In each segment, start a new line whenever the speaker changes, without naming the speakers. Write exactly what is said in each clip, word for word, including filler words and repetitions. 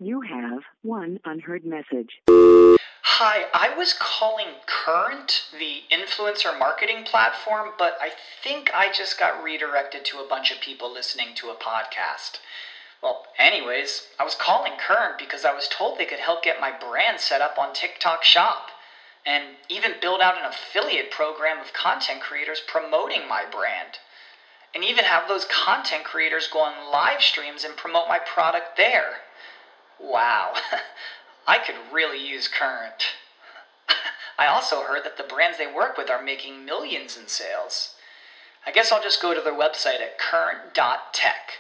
You have one unheard message.
Hi, I was calling Current, the influencer marketing platform, but I think I just got redirected to a bunch of people listening to a podcast. Well, anyways, I was calling Current because I was told they could help get my brand set up on TikTok Shop, and even build out an affiliate program of content creators promoting my brand, and even have those content creators go on live streams and promote my product there. Wow, I could really use Current. I also heard that the brands they work with are making millions in sales. I guess I'll just go to their website at current dot tech.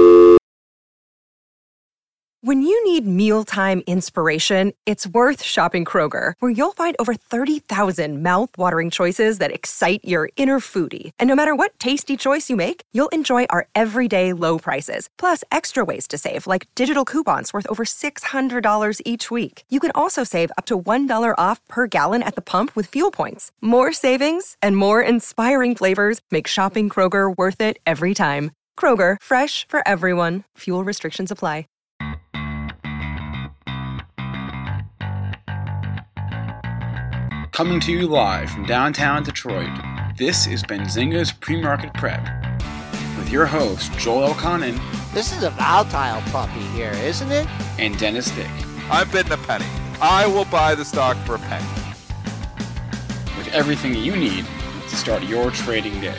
When you need mealtime inspiration, it's worth shopping Kroger, where you'll find over thirty thousand mouth-watering choices that excite your inner foodie. And no matter what tasty choice you make, you'll enjoy our everyday low prices, plus extra ways to save, like digital coupons worth over six hundred dollars each week. You can also save up to one dollar off per gallon at the pump with fuel points. More savings and more inspiring flavors make shopping Kroger worth it every time. Kroger, fresh for everyone. Fuel restrictions apply.
Coming to you live from downtown Detroit, this is Benzinga's Pre-Market Prep with your host, Joel Elconin.
This is a volatile puppy here, isn't it?
And Dennis Dick.
I'm bidding a penny. I will buy the stock for a penny.
With everything you need to start your trading day.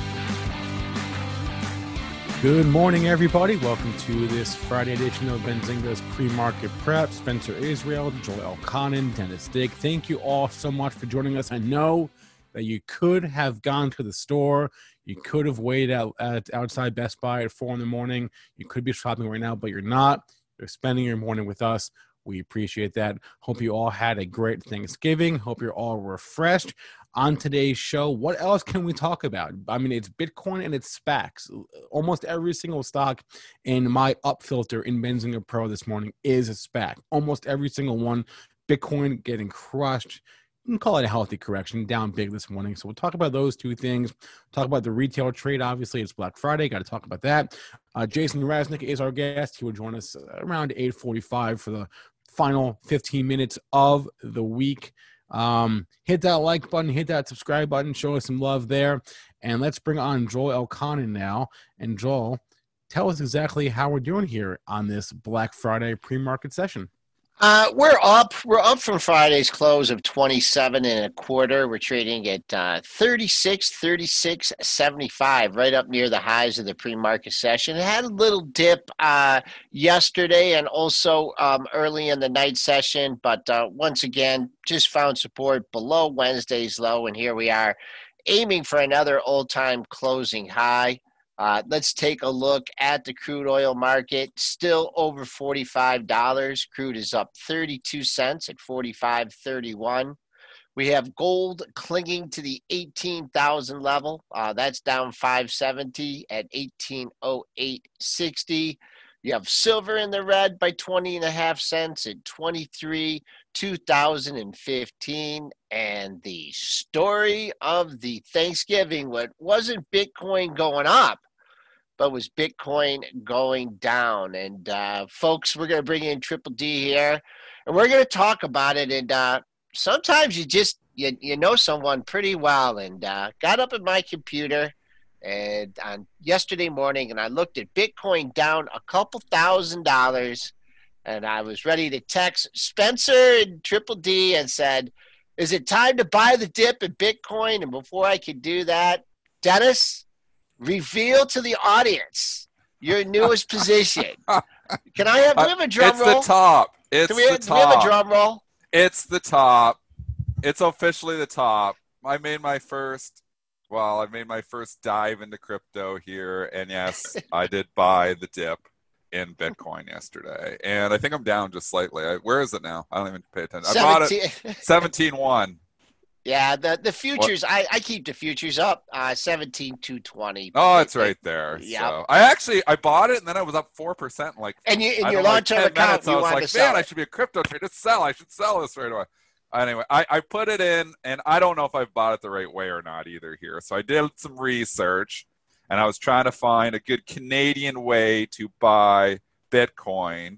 Good morning, everybody. Welcome to this Friday edition of Benzinga's Pre-Market Prep. Spencer Israel, Joel Elconin, Dennis Dick. Thank you all so much for joining us. I know that you could have gone to the store. You could have waited out at outside Best Buy at four in the morning. You could be shopping right now, but you're not. You're spending your morning with us. We appreciate that. Hope you all had a great Thanksgiving. Hope you're all refreshed. On today's show, what else can we talk about? I mean, it's Bitcoin and it's SPACs. Almost every single stock in my up filter in Benzinga Pro this morning is a SPAC. Almost every single one. Bitcoin getting crushed. You can call it a healthy correction, down big this morning. So we'll talk about those two things. Talk about the retail trade. Obviously, it's Black Friday. Got to talk about that. Uh, Jason Raznick is our guest. He will join us around eight forty-five for the final fifteen minutes of the week. Um, hit that like button, hit that subscribe button, show us some love there. And let's bring on Joel Elconin now. And Joel, tell us exactly how we're doing here on this Black Friday pre-market session.
Uh, we're up. We're up from Friday's close of twenty-seven and a quarter. We're trading at uh, thirty-six, thirty-six, seventy-five, right up near the highs of the pre-market session. It had a little dip uh, yesterday and also um, early in the night session, but uh, once again, just found support below Wednesday's low, and here we are aiming for another all-time closing high. Uh, let's take a look at the crude oil market, still over forty-five dollars. Crude is up thirty-two cents at forty-five thirty-one. We have gold clinging to the eighteen thousand level. Uh, that's down five seventy at eighteen oh eight sixty. You have silver in the red by twenty and a half cents at twenty-three two thousand fifteen. And the story of the Thanksgiving, what wasn't Bitcoin going up, but was Bitcoin going down. And uh, folks, we're going to bring in Triple D here, and we're going to talk about it. And uh, sometimes you just, you, you know someone pretty well, and uh, got up at my computer and on yesterday morning, and I looked at Bitcoin down a couple thousand dollars, and I was ready to text Spencer and Triple D and said, is it time to buy the dip in Bitcoin? And before I could do that, Dennis, reveal to the audience your newest position. Can I have, do we have a drum
it's
roll?
It's the top. It's
do we,
the
have,
top.
Do we have a drum roll?
It's the top. It's officially the top. I made my first, well, I made my first dive into crypto here. And yes, I did buy the dip in Bitcoin yesterday. And I think I'm down just slightly. I, where is it now? I don't even pay attention. I bought it seventeen one.
Yeah, the the futures, I, I keep the futures up, uh, seventeen two twenty.
Oh, it's right there.
Yeah.
So I actually, I bought it, and then I was up four percent. Like,
and you, in
I
your
know,
long-term
like
account,
minutes,
you
I was
wanted
like,
to sell
man,
it.
I should be a crypto trader. Just sell. I should sell this right away. Anyway, I, I put it in, and I don't know if I've bought it the right way or not either here. So I did some research, and I was trying to find a good Canadian way to buy Bitcoin.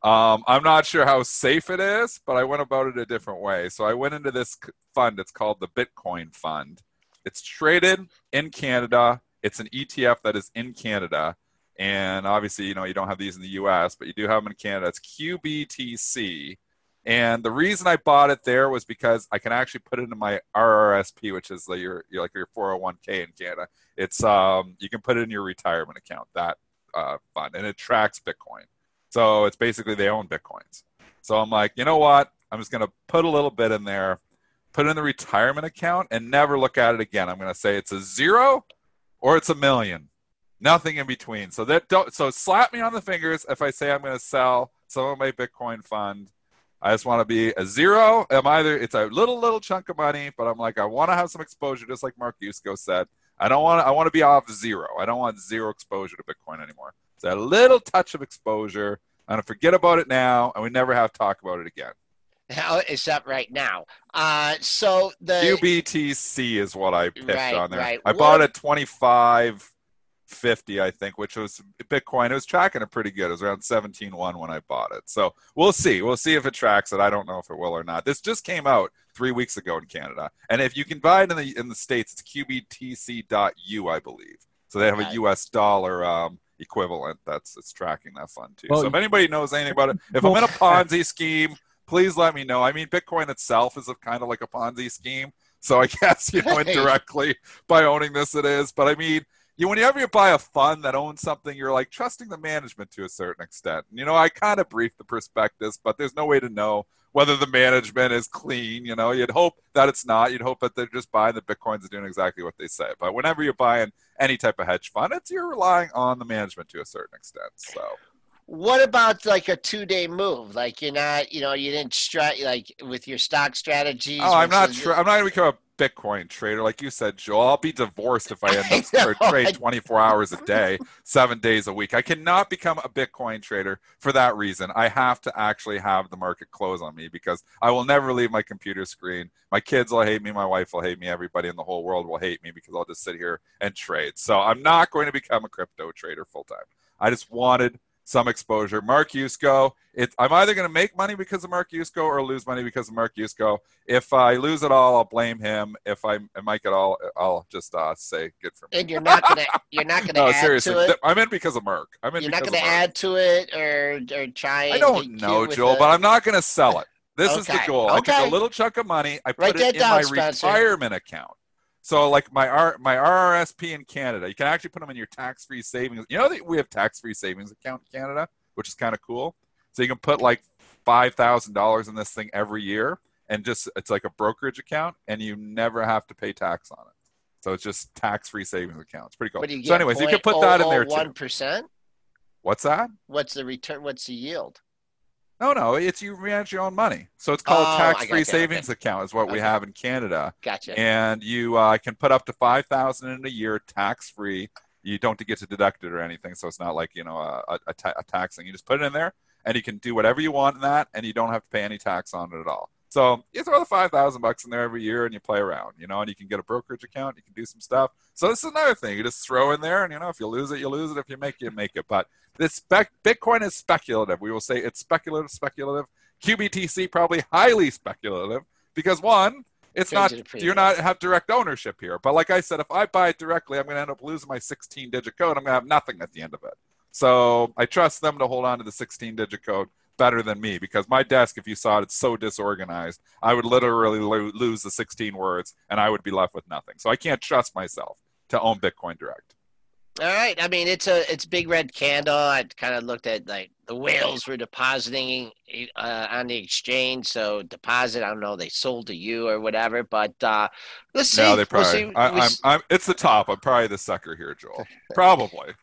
Um, I'm not sure how safe it is, but I went about it a different way. So I went into this fund. It's called the Bitcoin Fund. It's traded in Canada. It's an E T F that is in Canada. And obviously, you know, you don't have these in the U S, but you do have them in Canada. It's Q B T C. And the reason I bought it there was because I can actually put it into my R R S P, which is like your, your like your four oh one k in Canada. It's um you can put it in your retirement account, that uh, fund, and it tracks Bitcoin. So it's basically they own Bitcoins. So I'm like, you know what? I'm just going to put a little bit in there, put it in the retirement account, and never look at it again. I'm going to say it's a zero or it's a million. Nothing in between. So that don't. So slap me on the fingers if I say I'm going to sell some of my Bitcoin fund. I just want to be a zero. I'm either it's a little little chunk of money, but I'm like I want to have some exposure, just like Mark Yusko said. I don't want to. I want to be off zero. I don't want zero exposure to Bitcoin anymore. A little touch of exposure. I'm going to forget about it now, and we never have to talk about it again.
How is that right now? Uh, so the
Q B T C is what I picked
right,
on there.
Right.
I
what?
bought it twenty-five fifty, I think, which was Bitcoin. It was tracking it pretty good. It was around seventeen one when I bought it. So we'll see. We'll see if it tracks it. I don't know if it will or not. This just came out three weeks ago in Canada, and if you can buy it in the in the States, it's Q B T C dot U, I believe. So they have a U S dollar um, equivalent that's it's tracking that fund too.
Well,
so if anybody knows anything about it, if
well,
I'm in a Ponzi scheme, please let me know. I mean, Bitcoin itself is a kind of like a Ponzi scheme. So I guess, you know, indirectly by owning this it is. But I mean, you whenever you buy a fund that owns something, you're like trusting the management to a certain extent. And, you know, I kind of briefed the prospectus, but there's no way to know whether the management is clean. You know, you'd hope that it's not. You'd hope that they're just buying the Bitcoins and doing exactly what they say. But whenever you're buying any type of hedge fund, it's you're relying on the management to a certain extent. So
what about like a two-day move? Like you're not, you know, you didn't strat like with your stock strategies.
Oh, I'm not.
is-
Tra- I'm not going to become a Bitcoin trader, like you said, Joel. I'll be divorced if I end
I
up
know,
or trade
I-
twenty-four hours a day, seven days a week. I cannot become a Bitcoin trader for that reason. I have to actually have the market close on me because I will never leave my computer screen. My kids will hate me. My wife will hate me. Everybody in the whole world will hate me because I'll just sit here and trade. So I'm not going to become a crypto trader full time. I just wanted some exposure. Mark Yusko, it, I'm either going to make money because of Mark Yusko or lose money because of Mark Yusko. If I lose it all, I'll blame him. If I, I make it all, I'll just uh, say good for me.
And you're not gonna, you're not gonna
No,
add
seriously,
to it.
I'm in because of Mark. I'm in
You're not
because
gonna
of Mark.
add to it or or try.
I
and
don't
get
know,
cute with
Joel,
the-
but I'm not going to sell it. This is the
Okay,
goal. I
okay.
took a little chunk of money. I
Write
put
that
it in
down,
my
Spencer.
retirement account. So like my R, my R R S P in Canada, you can actually put them in your tax-free savings. You know that we have tax-free savings account in Canada, which is kind of cool. So you can put like five thousand dollars in this thing every year, and just it's like a brokerage account, and you never have to pay tax on it. So it's just tax-free savings account. It's pretty cool.
What do you
So
get?
anyways, you can put that in there
One
too.
percent.
What's that?
What's the return? What's the yield?
No, no, it's you manage your own money. So it's called
Oh, I
tax-free
gotcha,
savings
okay.
account is what we
Okay.
have in Canada.
Gotcha.
And you uh, can put up to five thousand in a year tax-free. You don't get to deduct it or anything, so it's not like, you know, a, a, ta- a tax thing. You just put it in there, and you can do whatever you want in that, and you don't have to pay any tax on it at all. So you throw the five thousand bucks in there every year, and you play around, you know, and you can get a brokerage account. You can do some stuff. So this is another thing. You just throw in there, and, you know, if you lose it, you lose it. If you make it, you make it. But this spec- Bitcoin is speculative. We will say it's speculative, speculative. Q B T C probably highly speculative because, one, it's
Change
not
it to premium.
you're not have direct ownership here. But like I said, if I buy it directly, I'm going to end up losing my sixteen digit code. I'm going to have nothing at the end of it. So I trust them to hold on to the sixteen digit code better than me because my desk, if you saw it, it's so disorganized. I would literally lo- lose the sixteen words and I would be left with nothing. So I can't trust myself to own Bitcoin Direct.
All right. I mean, it's a it's big red candle. I kind of looked at like the whales were depositing uh, on the exchange. So deposit, I don't know, they sold to you or whatever. But uh, let's see.
No, they
We'll
probably.
see.
I,
We
I'm,
s-
I'm, it's the top. I'm probably the sucker here, Joel. Probably.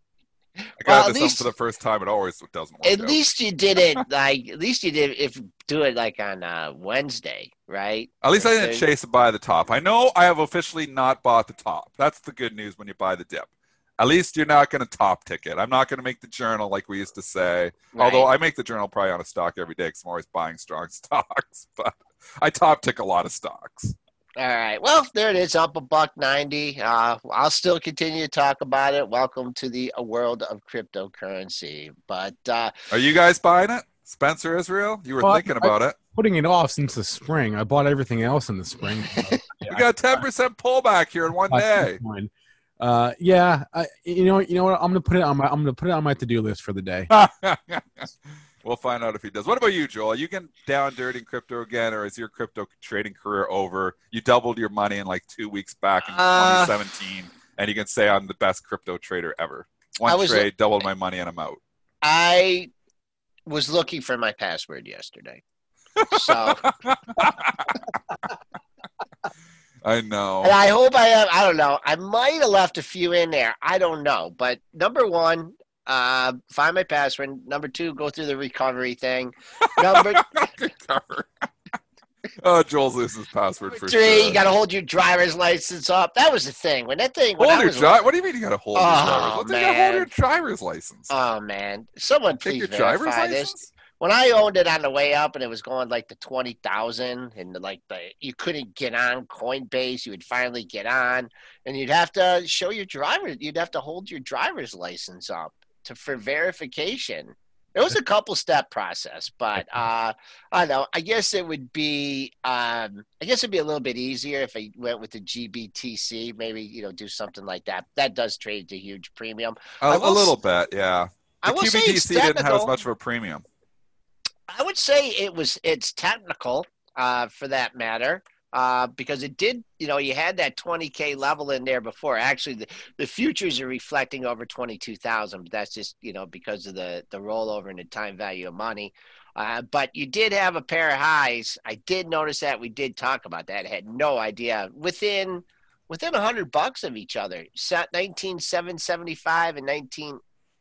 I
Well,
got
at
this
least-
for the first time. It always doesn't work.
At
out.
least you did it like at least you did if do it like on uh, Wednesday, right?
At least I
Or
didn't
Thursday.
chase it by the top. I know I have officially not bought the top. That's the good news when you buy the dip. At least you're not going to top tick it. I'm not going to make the journal like we used to say.
Right.
Although I make the journal probably on a stock every day because I'm always buying strong stocks. But I top tick a lot of stocks.
All right. Well, there it is, up a buck ninety. Uh, I'll still continue to talk about it. Welcome to the uh, world of cryptocurrency. But uh,
Are you guys buying it? Spencer Israel, you were
Well,
thinking
I-
about it.
Putting it off since the spring. I bought everything else in the spring.
We got ten percent pullback here in one day.
Uh, yeah, I, you know, you know what? I'm gonna put it on my. I'm gonna put it on my to-do list for the day.
We'll find out if he does. What about you, Joel? Are you getting down dirty in crypto again, or is your crypto trading career over? You doubled your money in like two weeks back in
Uh,
twenty seventeen, and you can say I'm the best crypto trader ever.
I
One
was-
trade, doubled my money, and I'm out.
I was looking for my password yesterday. So
I know.
and I hope I have, I don't know. I might have left a few in there. I don't know. But number one, uh, find my password. Number two, go through the recovery thing. Number
Oh, Joel's loses his password for
three,
sure.
you got to hold your driver's license up. That was the thing. When that thing, when
Hold
I
your
was,
dri- What do you mean you got to hold
Oh,
your driver's? What do you got to hold
man.
your driver's license?
oh man, someone
Take
please
your driver's
verify this.
license?
When I owned it on the way up and it was going like to twenty thousand and like the, you couldn't get on Coinbase, you would finally get on and you'd have to show your driver, you'd have to hold your driver's license up to, for verification. It was a couple step process, but uh, I don't know. I guess it would be, um, I guess it'd be a little bit easier if I went with the G B T C, maybe, you know, do something like that. That does trade to huge premium.
A,
I
a
will
little
s-
bit, yeah.
I
The
will say it's
Q B T C didn't have as
technical.
much of a premium.
I would say it was it's technical uh, for that matter uh, because it did, you know, you had that twenty K level in there before. Actually, the, the futures are reflecting over twenty-two thousand, but that's just, you know, because of the, the rollover and the time value of money. Uh, but you did have a pair of highs. I did notice that. We did talk about that. I had no idea. Within within one hundred bucks of each other, nineteen seven seventy-five and nineteen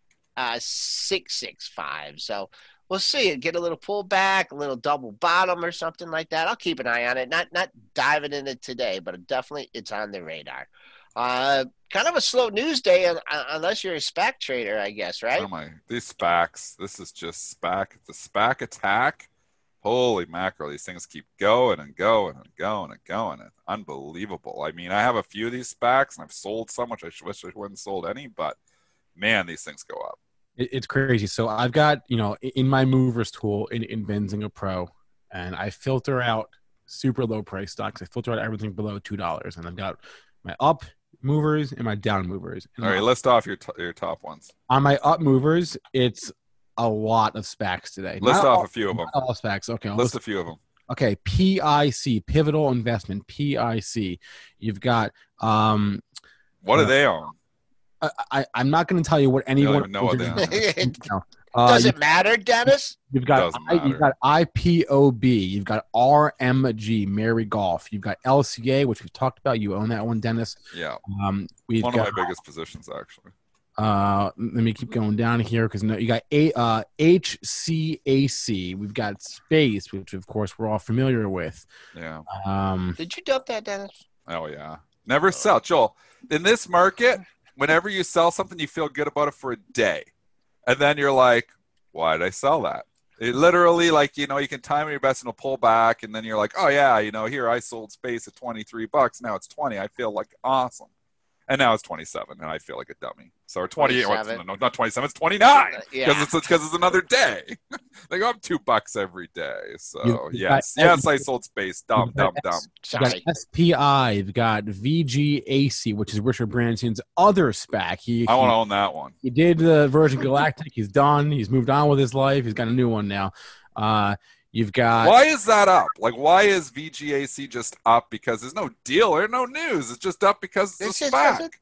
six sixty-five. So we'll see. Get a little pullback, a little double bottom or something like that. I'll keep an eye on it. Not not diving in it today, but definitely it's on the radar. Uh, kind of a slow news day un- unless you're a SPAC trader, I guess, right?
Oh my, these SPACs, this is just SPAC. The SPAC attack. Holy mackerel, these things keep going and going and going and going. It's unbelievable. I mean, I have a few of these SPACs and I've sold some, which I wish I wouldn't sold any, but man, these things go up.
It, it's crazy. So I've got, you know, in my movers tool in, in Benzinga Pro, and I filter out super low price stocks. I filter out everything below two dollars, and I've got my up movers and my down movers. And
All right,
my-
list off your t- your top ones.
on my up movers, it's a lot of SPACs today.
List
Not
off
all-
a few of them.
not all SPACs. Okay, I'll
List
list-
a few of them.
okay. P I C, Pivotal Investment, P I C. You've got um,
What
Uh,
do they own?
I, I I'm not going to tell you what
don't
anyone
even know what they own.
No. Uh,
Does
you-
it matter, Dennis?
You've got
Doesn't
I, you've
matter.
got I P O B, you've got R M G, Mary Golf, you've got L C A, which we've talked about. You own that one, Dennis.
Yeah,
Um, we've
one
got
of my biggest positions actually.
uh, let me keep going down here because no, you got a uh, H C A C. We've got Space, which of course we're all familiar with.
Yeah.
Um,
Did you dump that, Dennis?
Oh yeah. Never sell, Joel. In this market, whenever you sell something, you feel good about it for a day, and then you're like, "Why did I sell that?" It literally, like, you know, you can time your best and it'll pull back, and then you're like, "Oh yeah, you know, here I sold Space at twenty-three bucks. Now it's twenty. I feel like awesome." And now it's twenty-seven, and I feel like a dummy. So, or twenty-eight,
twenty-seven.
no, not twenty-seven, it's twenty-nine, because
Yeah.
it's because it's another day. They go up two bucks every day. So,
You- you
yes,
got-
yes, I sold Space. Dumb,
you
dumb,
got-
dumb.
You've got
Sorry.
S P I, you've got V G A C, which is Richard Branson's other SPAC. He,
I want to
he,
own that one.
he did the Virgin Galactic. He's done. He's moved on with his life. He's got a new one now. Uh, you've got
Why is that up? Like, why is V G A C just up? Because there's no deal or no news. It's just up because it's
This
a
is-
SPAC.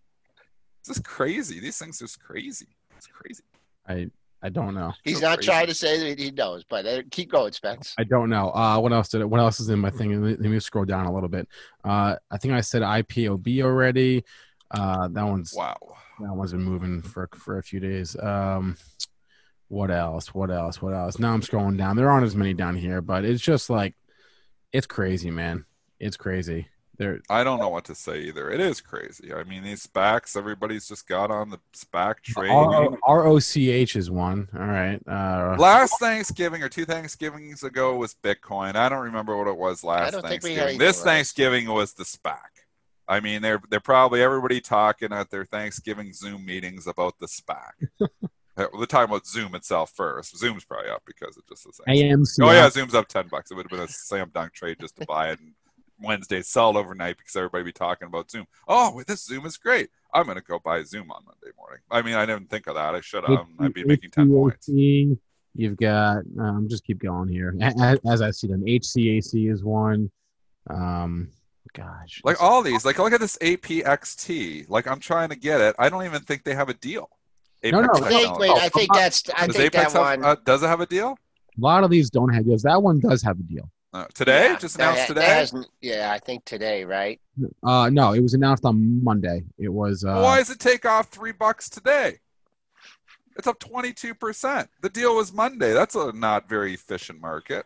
It's just crazy. These things are just crazy. It's crazy.
I I don't know.
He's
So
not
crazy.
trying to say that he knows, but uh, keep going, Spence.
I don't know. Uh, what else did it, what else is in my thing? Let me scroll down a little bit. Uh, I think I said I P O B already. Uh, that one's
Wow.
that one's been moving for for a few days. Um, what else? What else? What else? Now I'm scrolling down. There aren't as many down here, but it's just like it's crazy, man. It's crazy. There.
I don't know what to say either. It is crazy. I mean, these SPACs, everybody's just got on the SPAC train.
R O C H is one. All right. Uh,
Last Thanksgiving or two Thanksgivings ago was Bitcoin. I don't remember what it was last
don't think we had
Thanksgiving.
anything
This
last.
Thanksgiving was the SPAC. I mean, they're they're probably everybody talking at their Thanksgiving Zoom meetings about the SPAC. We're talking about Zoom itself first. Zoom's probably up because it just the same.
A M C.
Oh yeah, Zoom's up ten bucks. It would have been a slam dunk trade just to buy it and Wednesday sell it overnight because everybody be talking about Zoom. Oh, this Zoom is great. I'm going to go buy Zoom on Monday morning. I mean, I didn't think of that. I should have. I'd be making ten points.
You've got, um, just keep going here. As, as I see them, H C A C is one. Um, gosh.
Like all these, like look at this A P X T. Like I'm trying to get it. I don't even think they have a deal.
Apex no, no.
I think, wait, I think that's, I
does
think
Apex
that
have,
one.
uh, does it have a deal?
A lot of these don't have deals. That one does have a deal.
Uh, today?
Yeah,
just announced
that,
today?
that yeah, I think today, right?
Uh, no, it was announced on Monday. It was. Uh,
Why does it take off three bucks today? It's up twenty-two percent. The deal was Monday. That's a not very efficient market.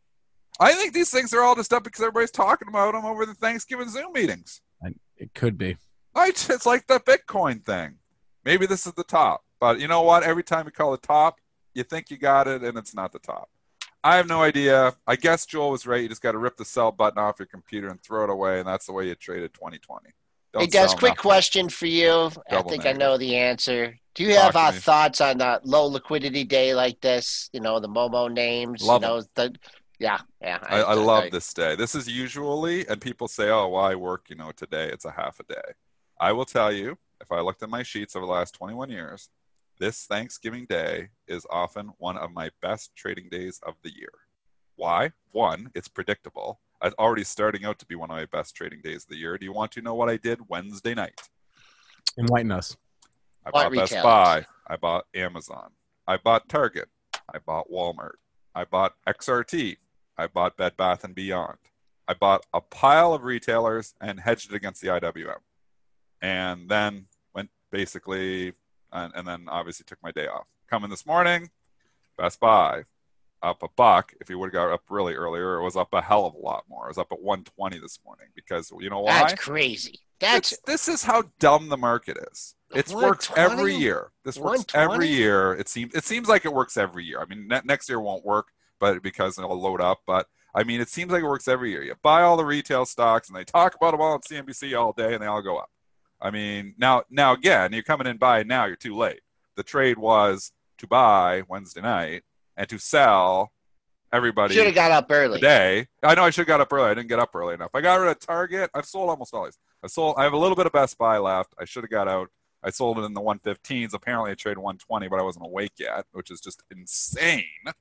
I think these things are all just up because everybody's talking about them over the Thanksgiving Zoom meetings.
It could be.
I, it's like the Bitcoin thing. Maybe this is the top. But you know what? Every time you call it top, you think you got it, and it's not the top. I have no idea. I guess Joel was right. You just got to rip the sell button off your computer and throw it away, and that's the way you traded twenty twenty. Don't
hey, Des, quick
nothing.
question for you.
Double
I think
negative.
I know the answer. Do you have
Talk
uh,
to me.
thoughts on a low liquidity day like this? You know, the Momo names.
Love
you know, the, yeah, yeah.
I, I love this day. This is usually, and people say, oh, well, I work, you know, today. It's a half a day. I will tell you, if I looked at my sheets over the last twenty-one years, this Thanksgiving Day is often one of my best trading days of the year. Why? One, it's predictable. It's already starting out to be one of my best trading days of the year. Do you want to know what I did Wednesday night?
Enlighten us.
I
What
bought Best
retailers?
Buy. I bought Amazon. I bought Target. I bought Walmart. I bought X R T. I bought Bed Bath and Beyond. I bought a pile of retailers and hedged it against the I W M. And then went basically, and, and then obviously took my day off. Coming this morning, Best Buy, up a buck. If you would have got up really earlier, it was up a hell of a lot more. It was up at one twenty this morning because you know why?
That's crazy. That's
It's, this is how dumb the market is. It works every
one twenty?
year. This works
one twenty?
every year. It seems it seems like it works every year. I mean, ne- next year won't work, but because it'll load up. But I mean, it seems like it works every year. You buy all the retail stocks, and they talk about them all on C N B C all day, and they all go up. I mean, now now again, you're coming in buying now. You're too late. The trade was to buy Wednesday night and to sell everybody
should have got up early.
today. I know I should have got up early. I didn't get up early enough. I got rid of Target. I've sold almost all these. I sold. I have a little bit of Best Buy left. I should have got out. I sold it in the one fifteens. Apparently, I traded one twenty, but I wasn't awake yet, which is just insane.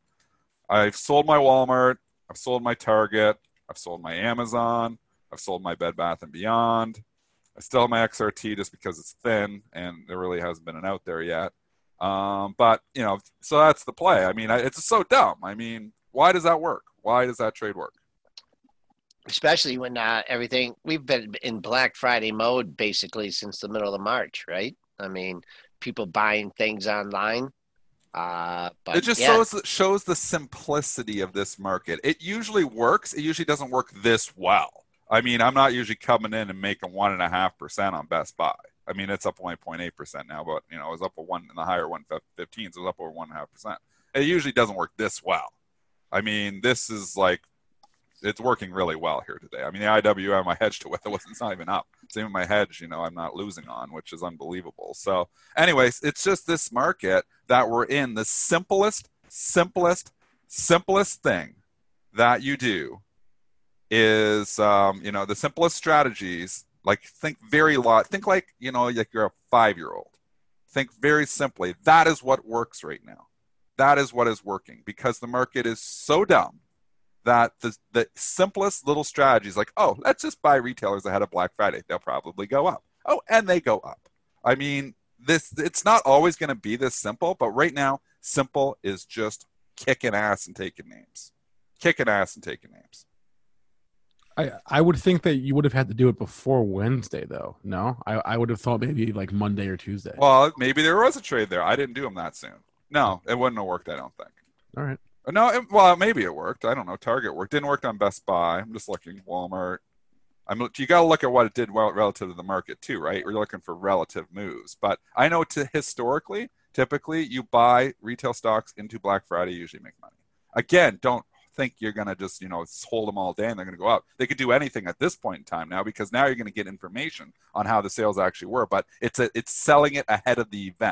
I've sold my Walmart. I've sold my Target. I've sold my Amazon. I've sold my Bed Bath and Beyond. I still have my X R T just because it's thin and there really hasn't been an out there yet. Um, but, you know, so that's the play. I mean, I, it's so dumb. I mean, why does that work? Why does that trade work?
Especially when uh, everything we've been in Black Friday mode basically since the middle of March, right? I mean, people buying things online. Uh, but
it just
yeah.
shows shows the simplicity of this market. It usually works. It usually doesn't work this well. I mean, I'm not usually coming in and making one and a half percent on Best Buy. I mean, it's up only zero point eight percent now, but you know, it was up a one in the higher one fifteens. It was up over one and a half percent. It usually doesn't work this well. I mean, this is like, it's working really well here today. I mean, the I W M I hedged it with, it wasn't, it's not even up. It's even my hedge, you know, I'm not losing on, which is unbelievable. So anyways, it's just this market that we're in. The simplest, simplest, simplest thing that you do is, um, you know, the simplest strategies, like think very lot, think like, you know, like you're a five-year-old. Think very simply. That is what works right now. That is what is working because the market is so dumb that the, the simplest little strategies like, oh, let's just buy retailers ahead of Black Friday. They'll probably go up. Oh, and they go up. I mean, this it's not always going to be this simple, but right now, simple is just kicking ass and taking names. Kicking ass and taking names.
I, I would think that you would have had to do it before Wednesday, though. No? I, I would have thought maybe like Monday or Tuesday.
Well, maybe there was a trade there. I didn't do them that soon. No, it wouldn't have worked, I don't think.
All right.
No, it, well, maybe it worked. I don't know. Target worked. Didn't work on Best Buy. I'm just looking. Walmart. I'm. You got to look at what it did well relative to the market too, right? We're looking for relative moves. But I know to historically, typically, you buy retail stocks into Black Friday, you usually make money. Again, don't think you're going to just, you know, hold them all day and they're going to go up. They could do anything at this point in time now because now you're going to get information on how the sales actually were. But it's a, it's selling it ahead of the event.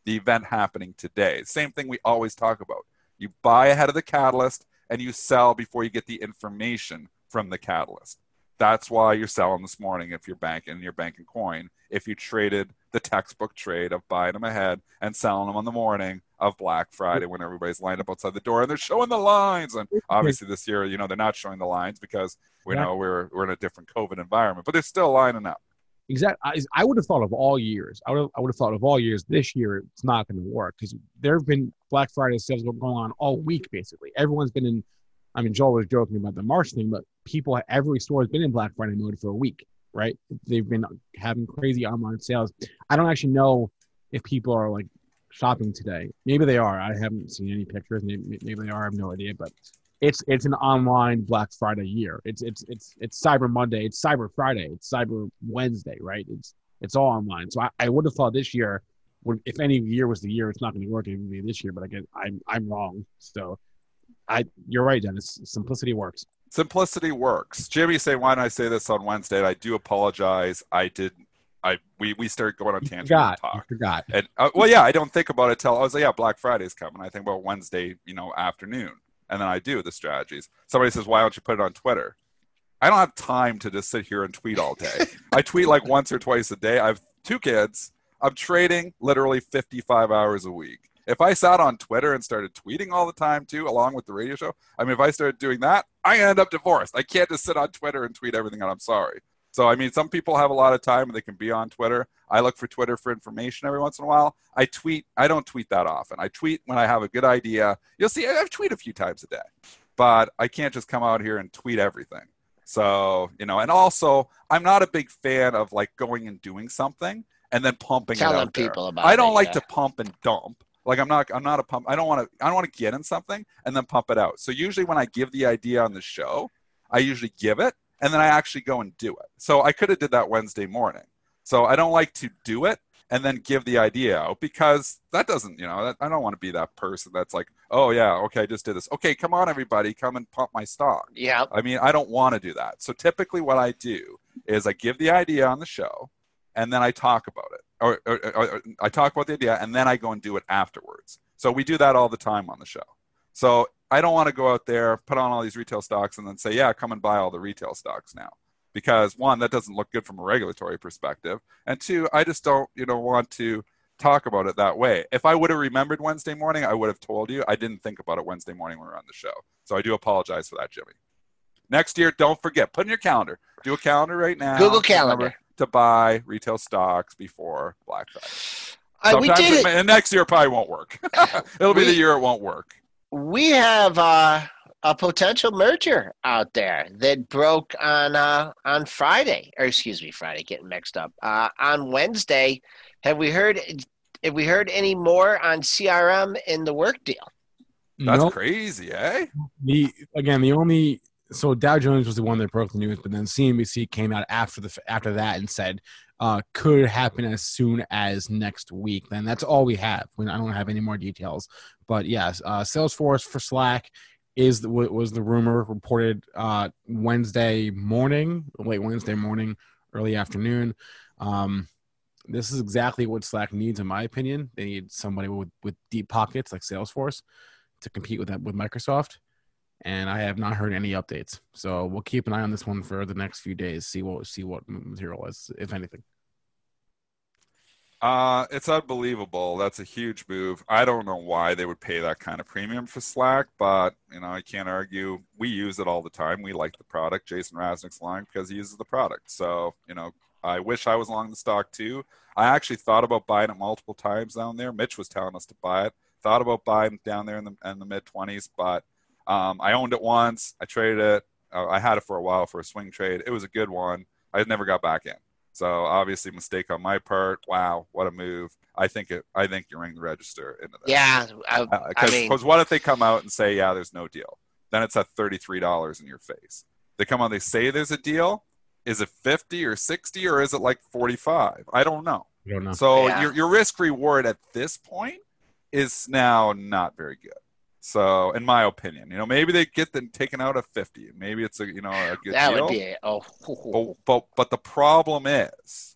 the event happening today. Same thing we always talk about. You buy ahead of the catalyst and you sell before you get the information from the catalyst. That's why you're selling this morning if you're banking, you're banking coin. If you traded the textbook trade of buying them ahead and selling them on the morning of Black Friday when everybody's lined up outside the door and they're showing the lines. And obviously this year, you know, they're not showing the lines because we
Yeah.
know we're we're in a different COVID environment, but they're still lining up.
Exactly. I, I would have thought of all years. I would have, I would have thought of all years. This year, it's not going to work because there have been Black Friday sales going on all week. Basically, everyone's been in. I mean, Joel was joking about the March thing, but people, every store has been in Black Friday mode for a week, right? They've been having crazy online sales. I don't actually know if people are like shopping today. Maybe they are. I haven't seen any pictures. Maybe, maybe they are. I have no idea. But it's it's an online Black Friday year. It's it's it's it's Cyber Monday. It's Cyber Friday. It's Cyber Wednesday, right? It's it's all online. So I, I would have thought this year, would, if any year was the year, it's not going to work. It would be this year. But again, I'm I'm wrong. So. I, you're right, Dennis. Simplicity works.
Simplicity works. Jimmy saying, why didn't I say this on Wednesday? And I do apologize. I did. I we we started going on
You
tangent
forgot.
and talk.
You forgot.
And uh, well, yeah, I don't think about it till I was like, yeah, Black Friday's coming. I think about Wednesday, you know, afternoon, and then I do the strategies. Somebody says, why don't you put it on Twitter? I don't have time to just sit here and tweet all day. I tweet like once or twice a day. I have two kids. I'm trading literally fifty-five hours a week. If I sat on Twitter and started tweeting all the time too, along with the radio show, I mean, if I started doing that, I end up divorced. I can't just sit on Twitter and tweet everything out. I'm sorry. So, I mean, some people have a lot of time and they can be on Twitter. I look for Twitter for information every once in a while. I tweet. I don't tweet that often. I tweet when I have a good idea. You'll see, I've tweeted a few times a day, but I can't just come out here and tweet everything. So, you know, and also I'm not a big fan of like going and doing something and then pumping
Telling
it out
people
there.
about
I don't
it,
like
yeah.
to pump and dump. Like I'm not, I'm not a pump. I don't want to, I don't want to get in something and then pump it out. So usually when I give the idea on the show, I usually give it and then I actually go and do it. So I could have did that Wednesday morning. So I don't like to do it and then give the idea out because that doesn't, you know, that, I don't want to be that person that's like, oh yeah, okay, I just did this. Okay, come on everybody, come and pump my stock.
Yeah.
I mean, I don't want to do that. So typically what I do is I give the idea on the show and then I talk about it. Or, or, or, or I talk about the idea and then I go and do it afterwards. So we do that all the time on the show. So I don't want to go out there, put on all these retail stocks and then say, yeah, come and buy all the retail stocks now. Because one, that doesn't look good from a regulatory perspective. And two, I just don't, you know, want to talk about it that way. If I would have remembered Wednesday morning, I would have told you. I didn't think about it Wednesday morning when we were on the show. So I do apologize for that, Jimmy. Next year, don't forget, put in your calendar. Do a calendar right now.
Google Calendar.
Remember to buy retail stocks before Black Friday.
Uh, we
Sometimes
did
it,
it.
and next year probably won't work. It'll be
We-
the year it won't work.
We have uh, a potential merger out there that broke on uh, on Friday, or excuse me, Friday, getting mixed up. Uh, on Wednesday, have we heard? Have we heard any more on C R M in the work deal?
That's
Nope.
crazy, eh?
The again, the only so Dow Jones was the one that broke the news, but then C N B C came out after the after that and said uh, could happen as soon as next week. Then that's all we have. We, I don't have any more details, but yes, uh, Salesforce for Slack is the, was the rumor reported uh, Wednesday morning, late Wednesday morning, early afternoon. Um, this is exactly what Slack needs, in my opinion. They need somebody with, with deep pockets like Salesforce to compete with that with Microsoft. And I have not heard any updates. So we'll keep an eye on this one for the next few days, see what see what material is, if anything.
Uh, it's unbelievable. That's a huge move. I don't know why they would pay that kind of premium for Slack, but you know, I can't argue. We use it all the time. We like the product. Jason Rasnick's lying because he uses the product. So, you know, I wish I was long the stock too. I actually thought about buying it multiple times down there. Mitch was telling us to buy it. Thought about buying it down there in the in the mid twenties, but Um, I owned it once. I traded it. Uh, I had it for a while for a swing trade. It was a good one. I never got back in. So obviously, mistake on my part. Wow, what a move! I think it. I think you ring the register into this.
Yeah, I,
Because
I mean,
what if they come out and say, yeah, there's no deal? Then it's at thirty-three dollars in your face. They come out, they say there's a deal. Is it fifty or sixty or is it like forty-five? I don't know.
I don't know.
So
Yeah.
your your risk reward at this point is now not very good. So, in my opinion, you know, maybe they get them taken out at fifty. Maybe it's a you know a good
that
deal.
would be oh,
But, but but the problem is,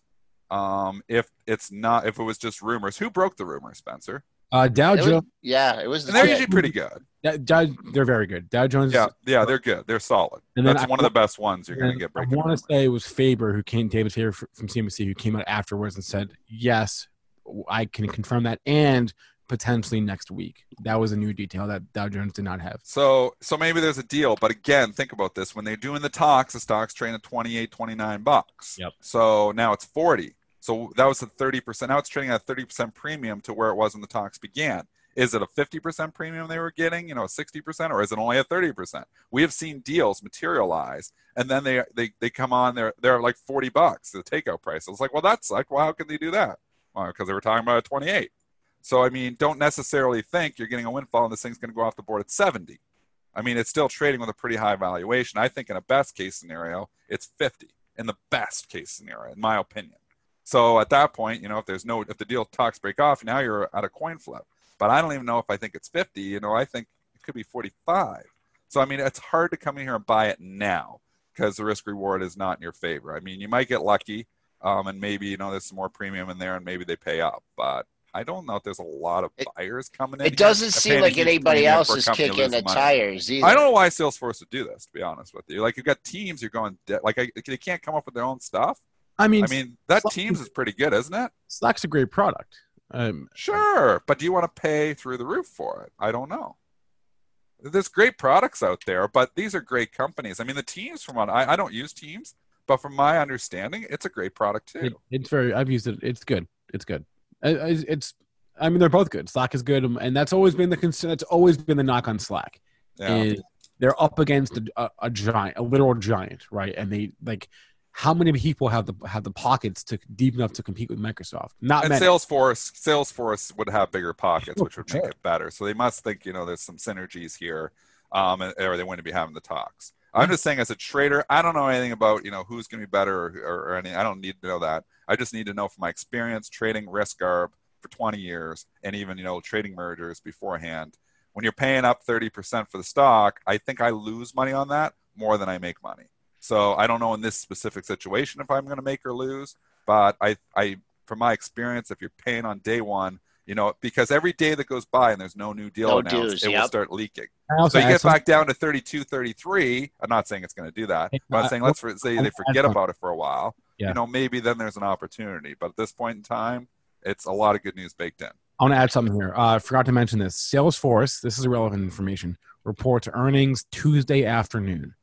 Um, if it's not, if it was just rumors, who broke the rumor, Spencer?
Uh, Dow
It was-
Jones.
yeah, it was.
And they're
the-
usually pretty good.
Dow, Dow- they're very good. Dow Jones.
Yeah, yeah, they're good. They're solid.
And then
That's
I-
one of the best ones you're going to
And
get
I
breaking.
want
rumor.
to say it was Faber who came, David Faber fr- from C N B C, who came out afterwards and said, yes, I can confirm that, and potentially next week. That was a new detail that Dow Jones did not have.
So, so maybe there's a deal, but again, think about this: when they're doing the talks, the stock's trading at twenty-eight, twenty-nine bucks.
Yep.
So now it's forty. So that was a thirty percent. Now it's trading at a thirty percent premium to where it was when the talks began. Is it a fifty percent premium they were getting, you know, sixty percent, or is it only a thirty percent? We have seen deals materialize, and then they they they come on, they're they're like forty bucks, the takeout price. I was like, well, that's like, well, how could they do that? Well, because they were talking about a twenty-eight. So, I mean, don't necessarily think you're getting a windfall and this thing's going to go off the board at seventy. I mean, it's still trading with a pretty high valuation. I think in a best case scenario, it's fifty in the best case scenario, in my opinion. So at that point, you know, if there's no, if the deal talks break off, now you're at a coin flip. But I don't even know if I think it's fifty. You know, I think it could be forty-five. So, I mean, it's hard to come in here and buy it now because the risk reward is not in your favor. I mean, you might get lucky um, and maybe, you know, there's some more premium in there and maybe they pay up. But I don't know if there's a lot of
It-
buyers coming in.
It
here
doesn't
and
seem
paying a
like
huge
anybody
premium
else
for a
is
company to
kicking
lose
the
money.
tires either.
I don't know why Salesforce would do this, to be honest with you. Like, you've got teams, you're going, de- like, I, they can't come up with their own stuff.
I mean,
I mean, that
Slack-
Teams is pretty good, isn't it?
Slack's a great product. Um,
Sure, but do you want to pay through the roof for it? I don't know. There's great products out there, but these are great companies. I mean, the Teams, from what I, I don't use Teams, but from my understanding, it's a great product too.
it, it's very. I've used it. It's good. It's good. It- it's, it's. I mean, they're both good. Slack is good, and that's always been the concern. That's always been the knock on Slack.
Yeah.
Is they're up against a, a, a giant, a literal giant, right? And they like, how many people have the have the pockets to deep enough to compete with Microsoft? Not
And
many.
Salesforce, Salesforce would have bigger pockets,
Sure,
which would make
sure.
it better. So they must think, you know, there's some synergies here, um, and- or they wouldn't be having the talks. I'm just saying, as a trader, I don't know anything about, you know, who's going to be better or, or, or anything. I don't need to know that. I just need to know from my experience trading risk arb for twenty years, and even, you know, trading mergers beforehand. When you're paying up thirty percent for the stock, I think I lose money on that more than I make money. So I don't know in this specific situation if I'm going to make or lose, but I, I, from my experience, if you're paying on day one, you know, because every day that goes by and there's no new deal
No
announced,
dues,
it will
yep.
start leaking.
I also
So you
add
get
some-
back down to thirty-two, thirty-three. I'm not saying it's going to do that, but I'm
I-
saying let's for, say
I-
they forget about it for a while.
Yeah.
You know, maybe then there's an opportunity. But at this point in time, it's a lot of good news baked in.
I want to add something here. Uh, I forgot to mention this. Salesforce, this is relevant information, reports earnings Tuesday afternoon.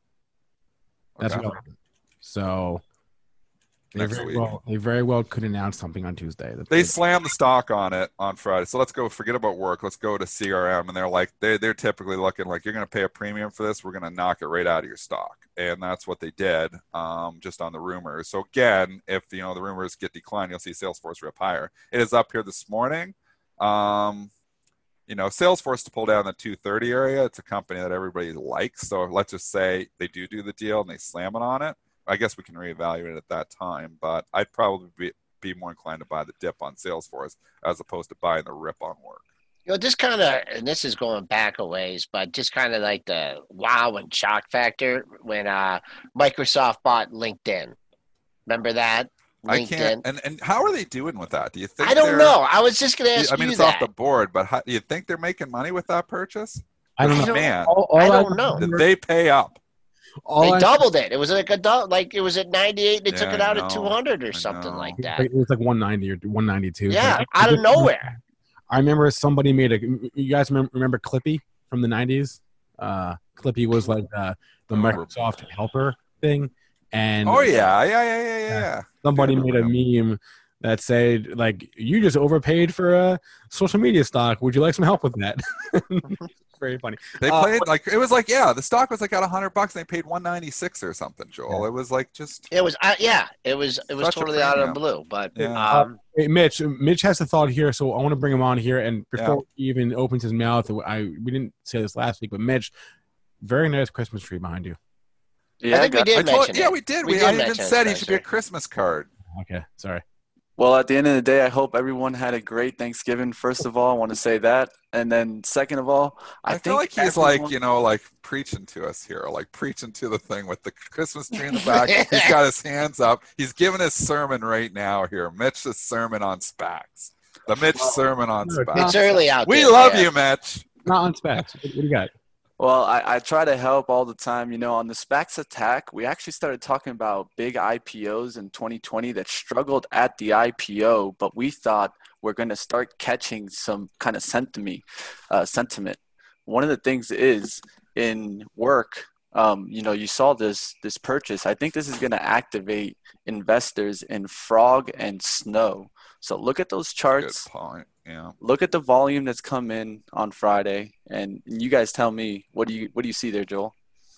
That's
Okay.
relevant. So they
Next
very
week.
well they very well could announce something on Tuesday. That
They slammed the stock on it on Friday. So let's go, forget about work. Let's go to C R M. And they're like, they, they're typically looking like, you're going to pay a premium for this. We're going to knock it right out of your stock. And that's what they did, um, just on the rumors. So again, if, you know, the rumors get declined, you'll see Salesforce rip higher. It is up here this morning. Um, you know, Salesforce to pull down the two thirty area. It's a company that everybody likes. So let's just say they do do the deal and they slam it on it. I guess we can reevaluate it at that time, but I'd probably be, be more inclined to buy the dip on Salesforce as opposed to buying the rip on work.
You know, this kind of, and this is going back a ways, but just kind of like the wow and shock factor when uh, Microsoft bought LinkedIn. Remember that?
I
LinkedIn.
can't. And, and how are they doing with that? Do you think?
I don't
they're-
know. I was just going to ask
I mean,
you
it's
that.
off the board, but how, do you think they're making money with that purchase?
I don't
I
know.
don't-
Man,
All, all
I don't know.
did they pay up?
all
They
I-
doubled it. It was like a du- like it was at ninety-eight. They
Yeah,
took it
I
out
know.
at two hundred
I
or something
know.
like
It was
that.
like- it was like one ninety or one ninety-two.
Yeah,
Like,
out of nowhere.
I remember somebody made a. You guys remember, remember Clippy from the nineties? Uh, Clippy was like uh, the
I remember.
Microsoft helper thing, and
Oh yeah, yeah, yeah, yeah, yeah.
somebody
I
made a
remember
meme that said like, "You just overpaid for a social media stock. Would you like some help with that?" Very funny.
They
Uh,
played like it was like yeah, the stock was like at a hundred bucks. And they paid one ninety six or something. Joel, it was like just
It was uh, yeah. It was it was
Such a
totally out of the
premium.
blue. But
Yeah.
um,
Hey, Mitch. Mitch has a thought here, so I want to bring him on here. And before
Yeah.
he even opens his mouth, I we didn't say this last week, but Mitch, very nice Christmas tree behind you.
I think we
I
did
told,
mention
yeah,
it.
we did.
We
We,
did
I even
mention it,
said he should be a
Spencer.
Christmas card.
Okay, sorry.
Well, at the end of the day, I hope everyone had a great Thanksgiving. First of all, I want to say that. And then second of all, I,
I, feel
think
like he's
everyone-
like, you know, like preaching to us here, like preaching to the thing with the Christmas tree in the back. He's got his hands up. He's giving his sermon right now here. Mitch's sermon on SPACs. The Mitch sermon on
no, it's
SPACs.
It's early out
We
there.
love
yeah.
you, Mitch.
Not on SPACs. What, what do you got?
Well, I, I try to help all the time. You know, on the SPACs attack, we actually started talking about big I P Os in twenty twenty that struggled at the I P O, but we thought we're going to start catching some kind of sentiment. Uh, sentiment. One of the things is in work, um, you know, you saw this this purchase. I think this is going to activate investors in Frog and Snow. So look at those charts.
Good point. Yeah.
Look at the volume that's come in on Friday, and you guys tell me, what do you what do you see there, Joel?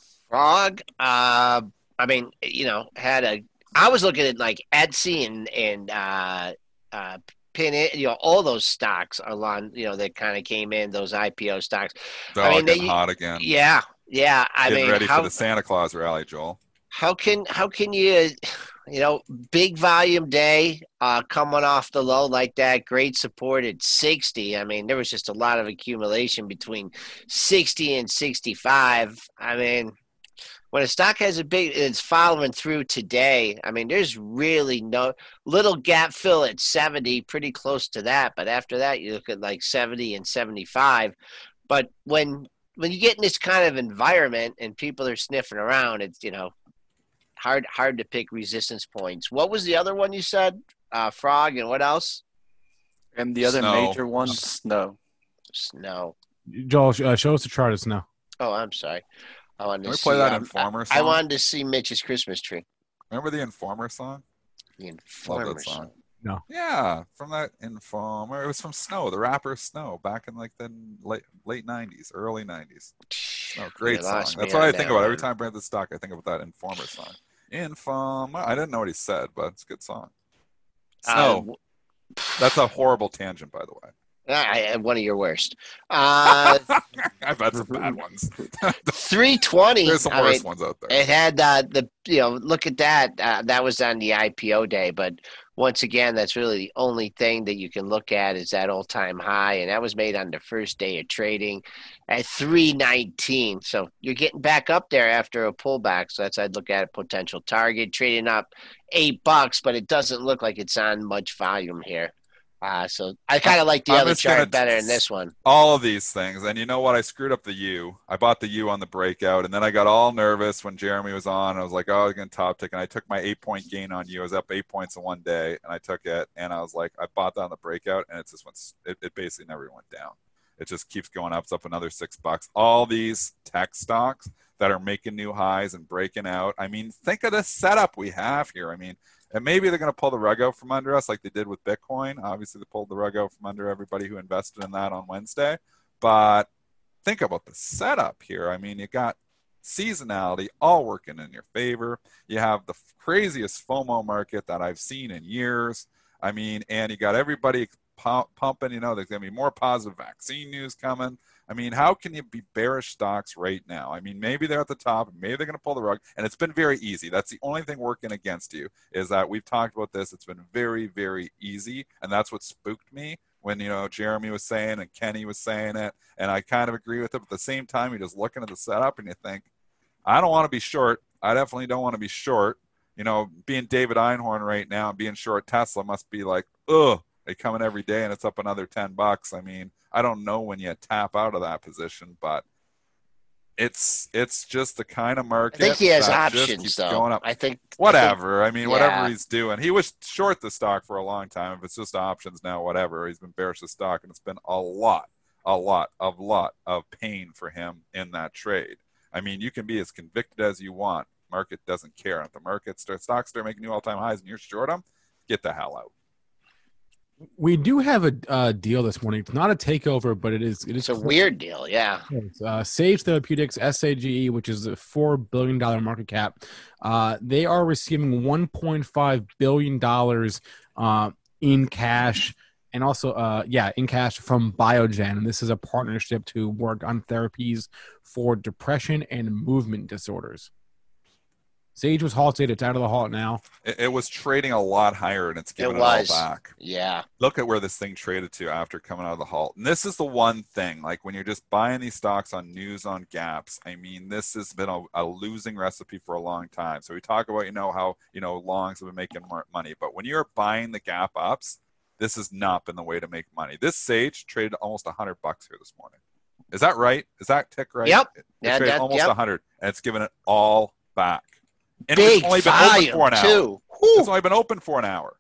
Frog, uh, I mean, you know, had a. I was looking at like Etsy and and uh, uh, Pin it, you know, all those stocks along, you know, that kind of came in, those I P O stocks.
They're
I
all
mean,
getting
they-
hot again.
Yeah, yeah. I
Getting
mean,
ready
how
for the Santa Claus rally, Joel.
how can how can you, you know, big volume day, uh, coming off the low like that, great support at sixty. I mean, there was just a lot of accumulation between sixty and sixty-five. I mean, when a stock has a big, it's following through today. I mean, there's really no little gap fill at seventy, pretty close to that. But after that, you look at like seventy and seventy-five. But when when you get in this kind of environment and people are sniffing around, it's, you know, hard hard to pick resistance points. What was the other one you said? Uh, Frog and what else?
And the other
Snow.
major one, Snow.
Snow.
Joel, uh, show us the chart of Snow.
Oh, I'm sorry. I wanted
Can
to
we play
see,
that
um,
Informer
I, I
song?
wanted to see Mitch's Christmas tree.
Remember the Informer song?
The
Love
Informer
that song.
song.
Yeah, from that Informer. It was from Snow, the rapper Snow, back in like the late late nineties, early nineties. Oh, great
You
song.
lost
That's
me
what
on
I think
that
about every
one.
time I bring up the stock. I think about that Informer song. Informer. I didn't know what he said, but it's a good song.
Uh,
Snow. That's a horrible tangent, by the way.
I, one of your worst. Uh,
I've had some bad ones.
three twenty.
There's some
I
worse
mean,
ones out there.
it had uh, the, you know, look at that. Uh, that was on the I P O day. But once again, that's really the only thing that you can look at is that all time high. And that was made on the first day of trading at three nineteen. So you're getting back up there after a pullback. So that's, I'd look at a potential target trading up eight bucks, but it doesn't look like it's on much volume here. Uh, so I kind of like the
I'm
other
just gonna
chart better than this one.
All of these things. And you know what? I screwed up the U. I bought the U on the breakout, and then I got all nervous when Jeremy was on. I was like, oh, I'm going to top tick. And I took my eight-point gain on U. I was up eight points in one day, and I took it. And I was like, I bought that on the breakout, and it just went, it, it basically never went down. It just keeps going up. It's up another six bucks. All these tech stocks that are making new highs and breaking out. I mean, think of the setup we have here. I mean, and maybe they're going to pull the rug out from under us like they did with Bitcoin. Obviously, they pulled the rug out from under everybody who invested in that on Wednesday. But think about the setup here. I mean, you got seasonality all working in your favor. You have the craziest FOMO market that I've seen in years. I mean, and you got everybody pumping, you know, there's going to be more positive vaccine news coming. I mean, how can you be bearish stocks right now? I mean, maybe they're at the top, maybe they're going to pull the rug, and it's been very easy. That's the only thing working against you is that we've talked about this. It's been very, very easy, and that's what spooked me when, you know, Jeremy was saying and Kenny was saying it, and I kind of agree with it. But at the same time, you're just looking at the setup and you think, I don't want to be short. I definitely don't want to be short. You know, being David Einhorn right now and being short Tesla must be like, ugh. They come in every day and it's up another ten bucks. I mean, I don't know when you tap out of that position, but it's it's just the kind of market.
I think he has
that just
options,
keeps
though.
going up.
I think
Whatever. I, think, I mean,
yeah.
whatever he's doing. He was short the stock for a long time. If it's just options now, whatever. He's been bearish the stock, and it's been a lot, a lot, a lot of pain for him in that trade. I mean, you can be as convicted as you want. Market doesn't care. If the market starts, stocks start making new all-time highs and you're short them, get the hell out.
We do have a uh, deal this morning. It's not a takeover, but it is. It is
It's a weird deal, yeah.
It's, uh, Sage Therapeutics, S A G E, which is a four billion dollars market cap. Uh, they are receiving one point five billion dollars uh, in cash and also, uh, yeah, in cash from Biogen. And this is a partnership to work on therapies for depression and movement disorders. Sage was halted. It's out of the halt now.
It, it was trading a lot higher, and it's given
It
it, all
was.
back.
Yeah.
Look at where this thing traded to after coming out of the halt. And this is the one thing, like when you're just buying these stocks on news on gaps, I mean, this has been a, a losing recipe for a long time. So we talk about, you know, how, you know, longs have been making more money. But when you're buying the gap ups, this has not been the way to make money. This Sage traded almost one hundred bucks here this morning. Is that right? Is that tick right?
Yep.
It, it
Yeah,
traded
that,
almost
yep.
one hundred, and it's given it all back. And
Big
it's only been
volume,
open for an hour.
too.
It's only been open for an hour.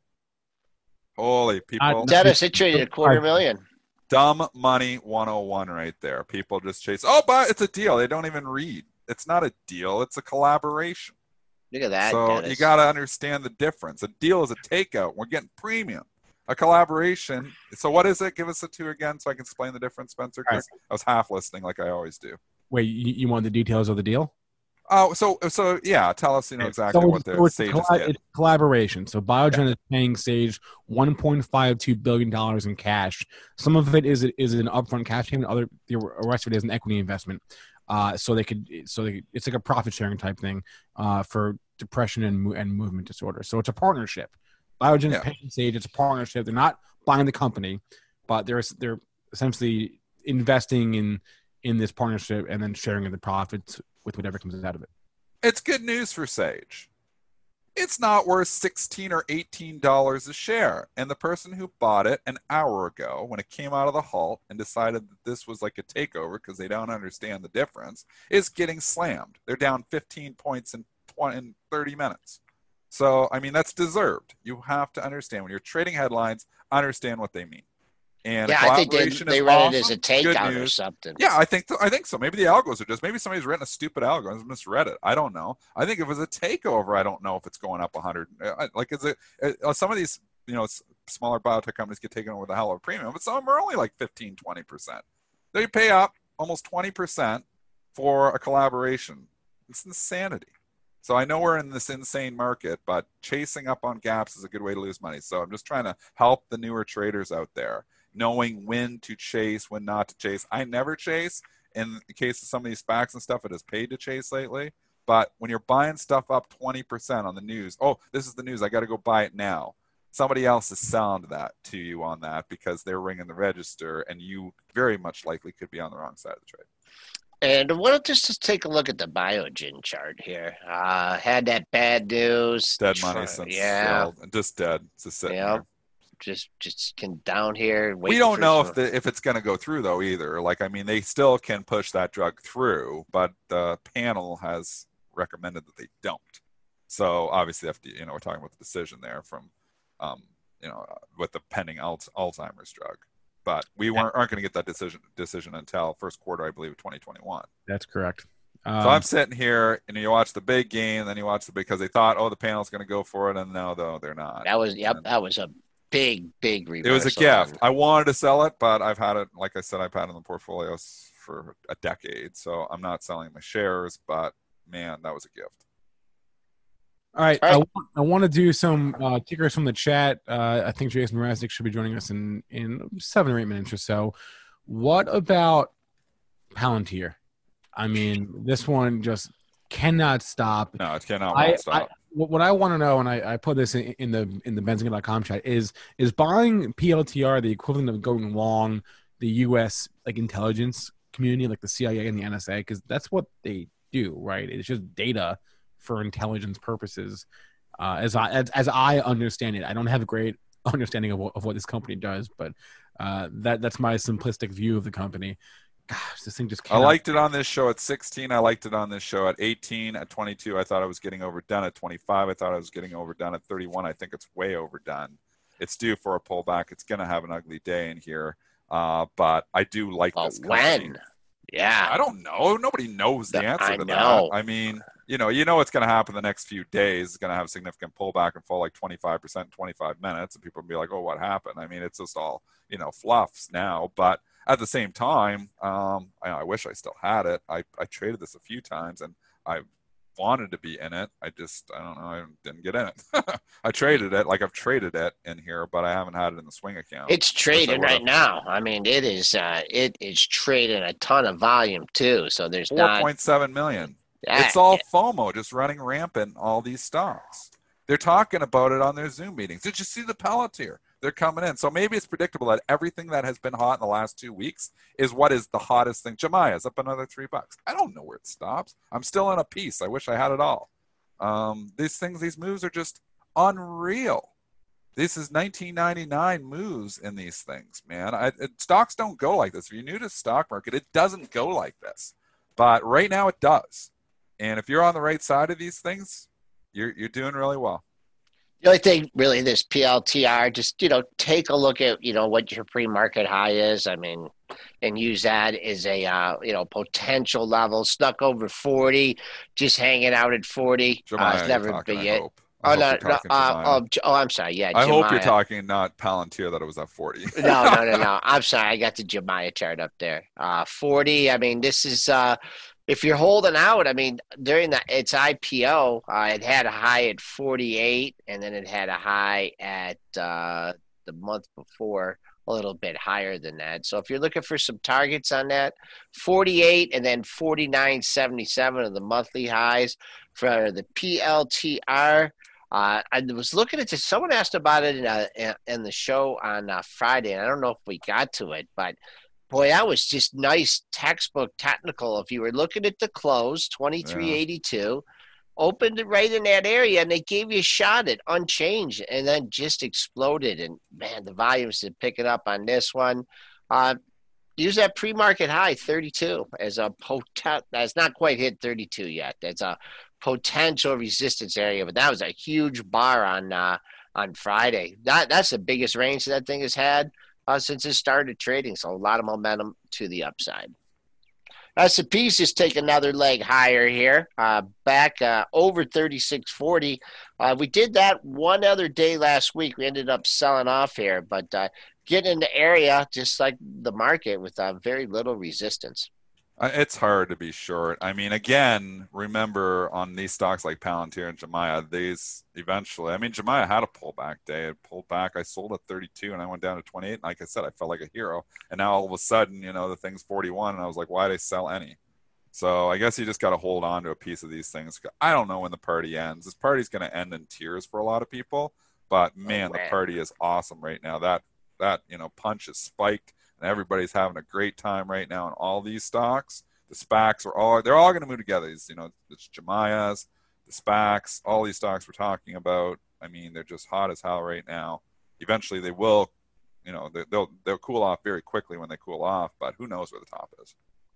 Holy people.
Uh,
Dennis, it traded a quarter million.
Dumb money one oh one right there. People just chase, oh, but it's a deal. They don't even read. It's not a deal. It's a collaboration.
Look at that,
So
Dennis.
you got to understand the difference. A deal is a takeout. We're getting premium. A collaboration. So what is it? Give us the two again so I can explain the difference, Spencer. Because I was half listening like I always do.
Wait, you, you want the details of the deal?
Oh, so so yeah. Tell us, you know, exactly
so
what
it's, so
the
it's,
Sage
colla-
is
it's collaboration. So Biogen is paying Sage one point five two billion dollars in cash. Some of it is is an upfront cash payment. Other the rest of it is an equity investment. Uh, so they could so they, it's like a profit sharing type thing uh, for depression and mo- and movement disorder. So it's a partnership. Biogen is
Yeah.
paying Sage. It's a partnership. They're not buying the company, but they're they're essentially investing in in this partnership and then sharing in the profits with whatever comes out of it.
It's good news for Sage. It's not worth sixteen or eighteen dollars a share. And the person who bought it an hour ago when it came out of the halt and decided that this was like a takeover because they don't understand the difference is getting slammed. They're down fifteen points in twenty in thirty minutes. So, I mean, that's deserved. You have to understand when you're trading headlines, understand what they mean. And
Yeah, I think they,
collaboration
they
is
run it as
awesome.
a
Good
takeout or
news.
something.
Yeah, I think th- I think so. Maybe the algos are just maybe somebody's written a stupid algo and misread it. I don't know. I think if it was a takeover, I don't know if it's going up one hundred. Uh, Like, is it uh, some of these you know s- smaller biotech companies get taken over with a hell of a premium, but some of them are only like fifteen, twenty percent. They pay up almost twenty percent for a collaboration. It's insanity. So I know we're in this insane market, but chasing up on gaps is a good way to lose money. So I'm just trying to help the newer traders out there, knowing when to chase, when not to chase. I never chase. In the case of some of these SPACs and stuff, it has paid to chase lately. But when you're buying stuff up twenty percent on the news, oh, this is the news, I got to go buy it now. Somebody else is selling that to you on that because they're ringing the register, and you very much likely could be on the wrong side of the trade.
And why don't just just take a look at the Biogen chart here. Uh, had that bad news.
Dead money
Try-
since
yeah,
well, just dead. It's just sitting
yeah.
there.
Just just can down here.
We don't know if the if it's going to go through though either. Like I mean, they still can push that drug through, but the panel has recommended that they don't. So obviously, F D A, you know, we're talking about the decision there from, um, you know, uh, with the pending Al- Alzheimer's drug. But we weren't aren't going to get that decision decision until first quarter, I believe, of twenty twenty-one.
That's correct. Um,
So I'm sitting here, and you watch the big game, then you watch the because they thought, oh, the panel's going to go for it, and no, though they're not.
That was yep.
And
That was a big big
it
reversal.
was a gift. I wanted to sell it, but I've had it, like I said, I've had it in the portfolios for a decade, so I'm not selling my shares. But man, that was a gift.
All right,
All
I
right.
want, I want to do some uh, tickers from the chat. Uh, I think Jason Mrazek should be joining us in, in seven or eight minutes or so. What about Palantir? I mean, this one just cannot stop.
No, it cannot
I,
won't
I,
stop.
what what I want to know, and I, I put this in, in the in the benzinga dot com chat, is is buying P L T R the equivalent of going long the U S like intelligence community, like the C I A and the N S A, because that's what they do, right? It's just data for intelligence purposes. Uh, as I as, as I understand it, I don't have a great understanding of what, of what this company does, but uh, that that's my simplistic view of the company. Gosh, this thing just
I
cannot.
liked it on this show at sixteen. I liked it on this show at eighteen. At twenty-two, I thought I was getting overdone. At twenty-five, I thought I was getting overdone. At thirty-one, I think it's way overdone. It's due for a pullback. It's going to have an ugly day in here. Uh, but I do like
Well,
this company.
when? Yeah.
I don't know. Nobody knows the answer
I
to
know.
that. I mean, you know, you know what's going to happen the next few days. It's going to have a significant pullback and fall like twenty-five percent in twenty-five minutes. And people will be like, oh, what happened? I mean, it's just all, you know, fluffs now. But at the same time, um, I, I wish I still had it. I, I traded this a few times and I wanted to be in it. I just, I don't know, I didn't get in it. I traded it like I've traded it in here, but I haven't had it in the swing account.
It's
Wish I
trading right
would've.
now. I mean, it is uh, it is trading a ton of volume too. So there's
four
not
point seven million. It's all FOMO just running rampant in all these stocks. They're talking about it on their Zoom meetings. Did you see the Palantir? They're coming in. So maybe it's predictable that everything that has been hot in the last two weeks is what is the hottest thing. Jemiah's up another three bucks. I don't know where it stops. I'm still in a piece. I wish I had it all. Um, these things, these moves are just unreal. This is nineteen ninety-nine moves in these things, man. I, it, stocks don't go like this. If you're new to the stock market, it doesn't go like this. But right now it does. And if you're on the right side of these things, you're you're doing really well.
The only thing really, this P L T R, just, you know, take a look at, you know, what your pre-market high is. I mean, and use that as a, uh, you know, potential level. Stuck over forty, just hanging out at forty.
Jemiah,
uh, it's never
talking,
been
I
yet.
hope. I
Oh, no, no, uh, oh, oh, I'm sorry. Yeah,
I
Jemiah.
hope you're talking not Palantir that it was at forty.
no, no, no, no. I'm sorry. I got the Jemiah chart up there. Uh, forty. I mean, this is, uh, if you're holding out, I mean, during the, its I P O, uh, it had a high at forty-eight, and then it had a high at uh, the month before, a little bit higher than that. So if you're looking for some targets on that, forty-eight and then forty-nine seventy-seven are the monthly highs for the P L T R. Uh, I was looking at this. Someone asked about it in, a, in the show on uh, Friday, and I don't know if we got to it, but boy, that was just nice textbook technical. If you were looking at the close, twenty-three eighty-two, yeah. Opened it right in that area, and they gave you a shot at unchanged, and then just exploded. And, man, the volumes did pick it up on this one. Uh, use that pre-market high, thirty-two, as a potent. That's not quite hit thirty-two yet. That's a potential resistance area, but that was a huge bar on uh, on Friday. That That's the biggest range that thing has had uh, since it started trading, so a lot of momentum to the upside. S and P's just take another leg higher here, uh, back uh, over thirty-six forty. Uh, we did that one other day last week. We ended up selling off here, but uh, getting in the area just like the market with uh, very little resistance.
It's hard to be short. I mean, again, remember on these stocks like Palantir and Jemiah, these eventually, I mean, Jemiah had a pullback day. It pulled back. I sold at thirty-two and I went down to twenty-eight. And like I said, I felt like a hero. And now all of a sudden, you know, the thing's forty-one. And I was like, why did I sell any? So I guess you just got to hold on to a piece of these things. I don't know when the party ends. This party's going to end in tears for a lot of people. But, man, oh, man. the party is awesome right now. That, that you know, punch is spiked. And everybody's having a great time right now in all these stocks. The SPACs are all, they're all going to move together. These, you know, it's Jemiah's, the SPACs, all these stocks we're talking about. I mean, they're just hot as hell right now. Eventually they will, you know, they'll, they'll cool off very quickly when they cool off, but who knows where the top is.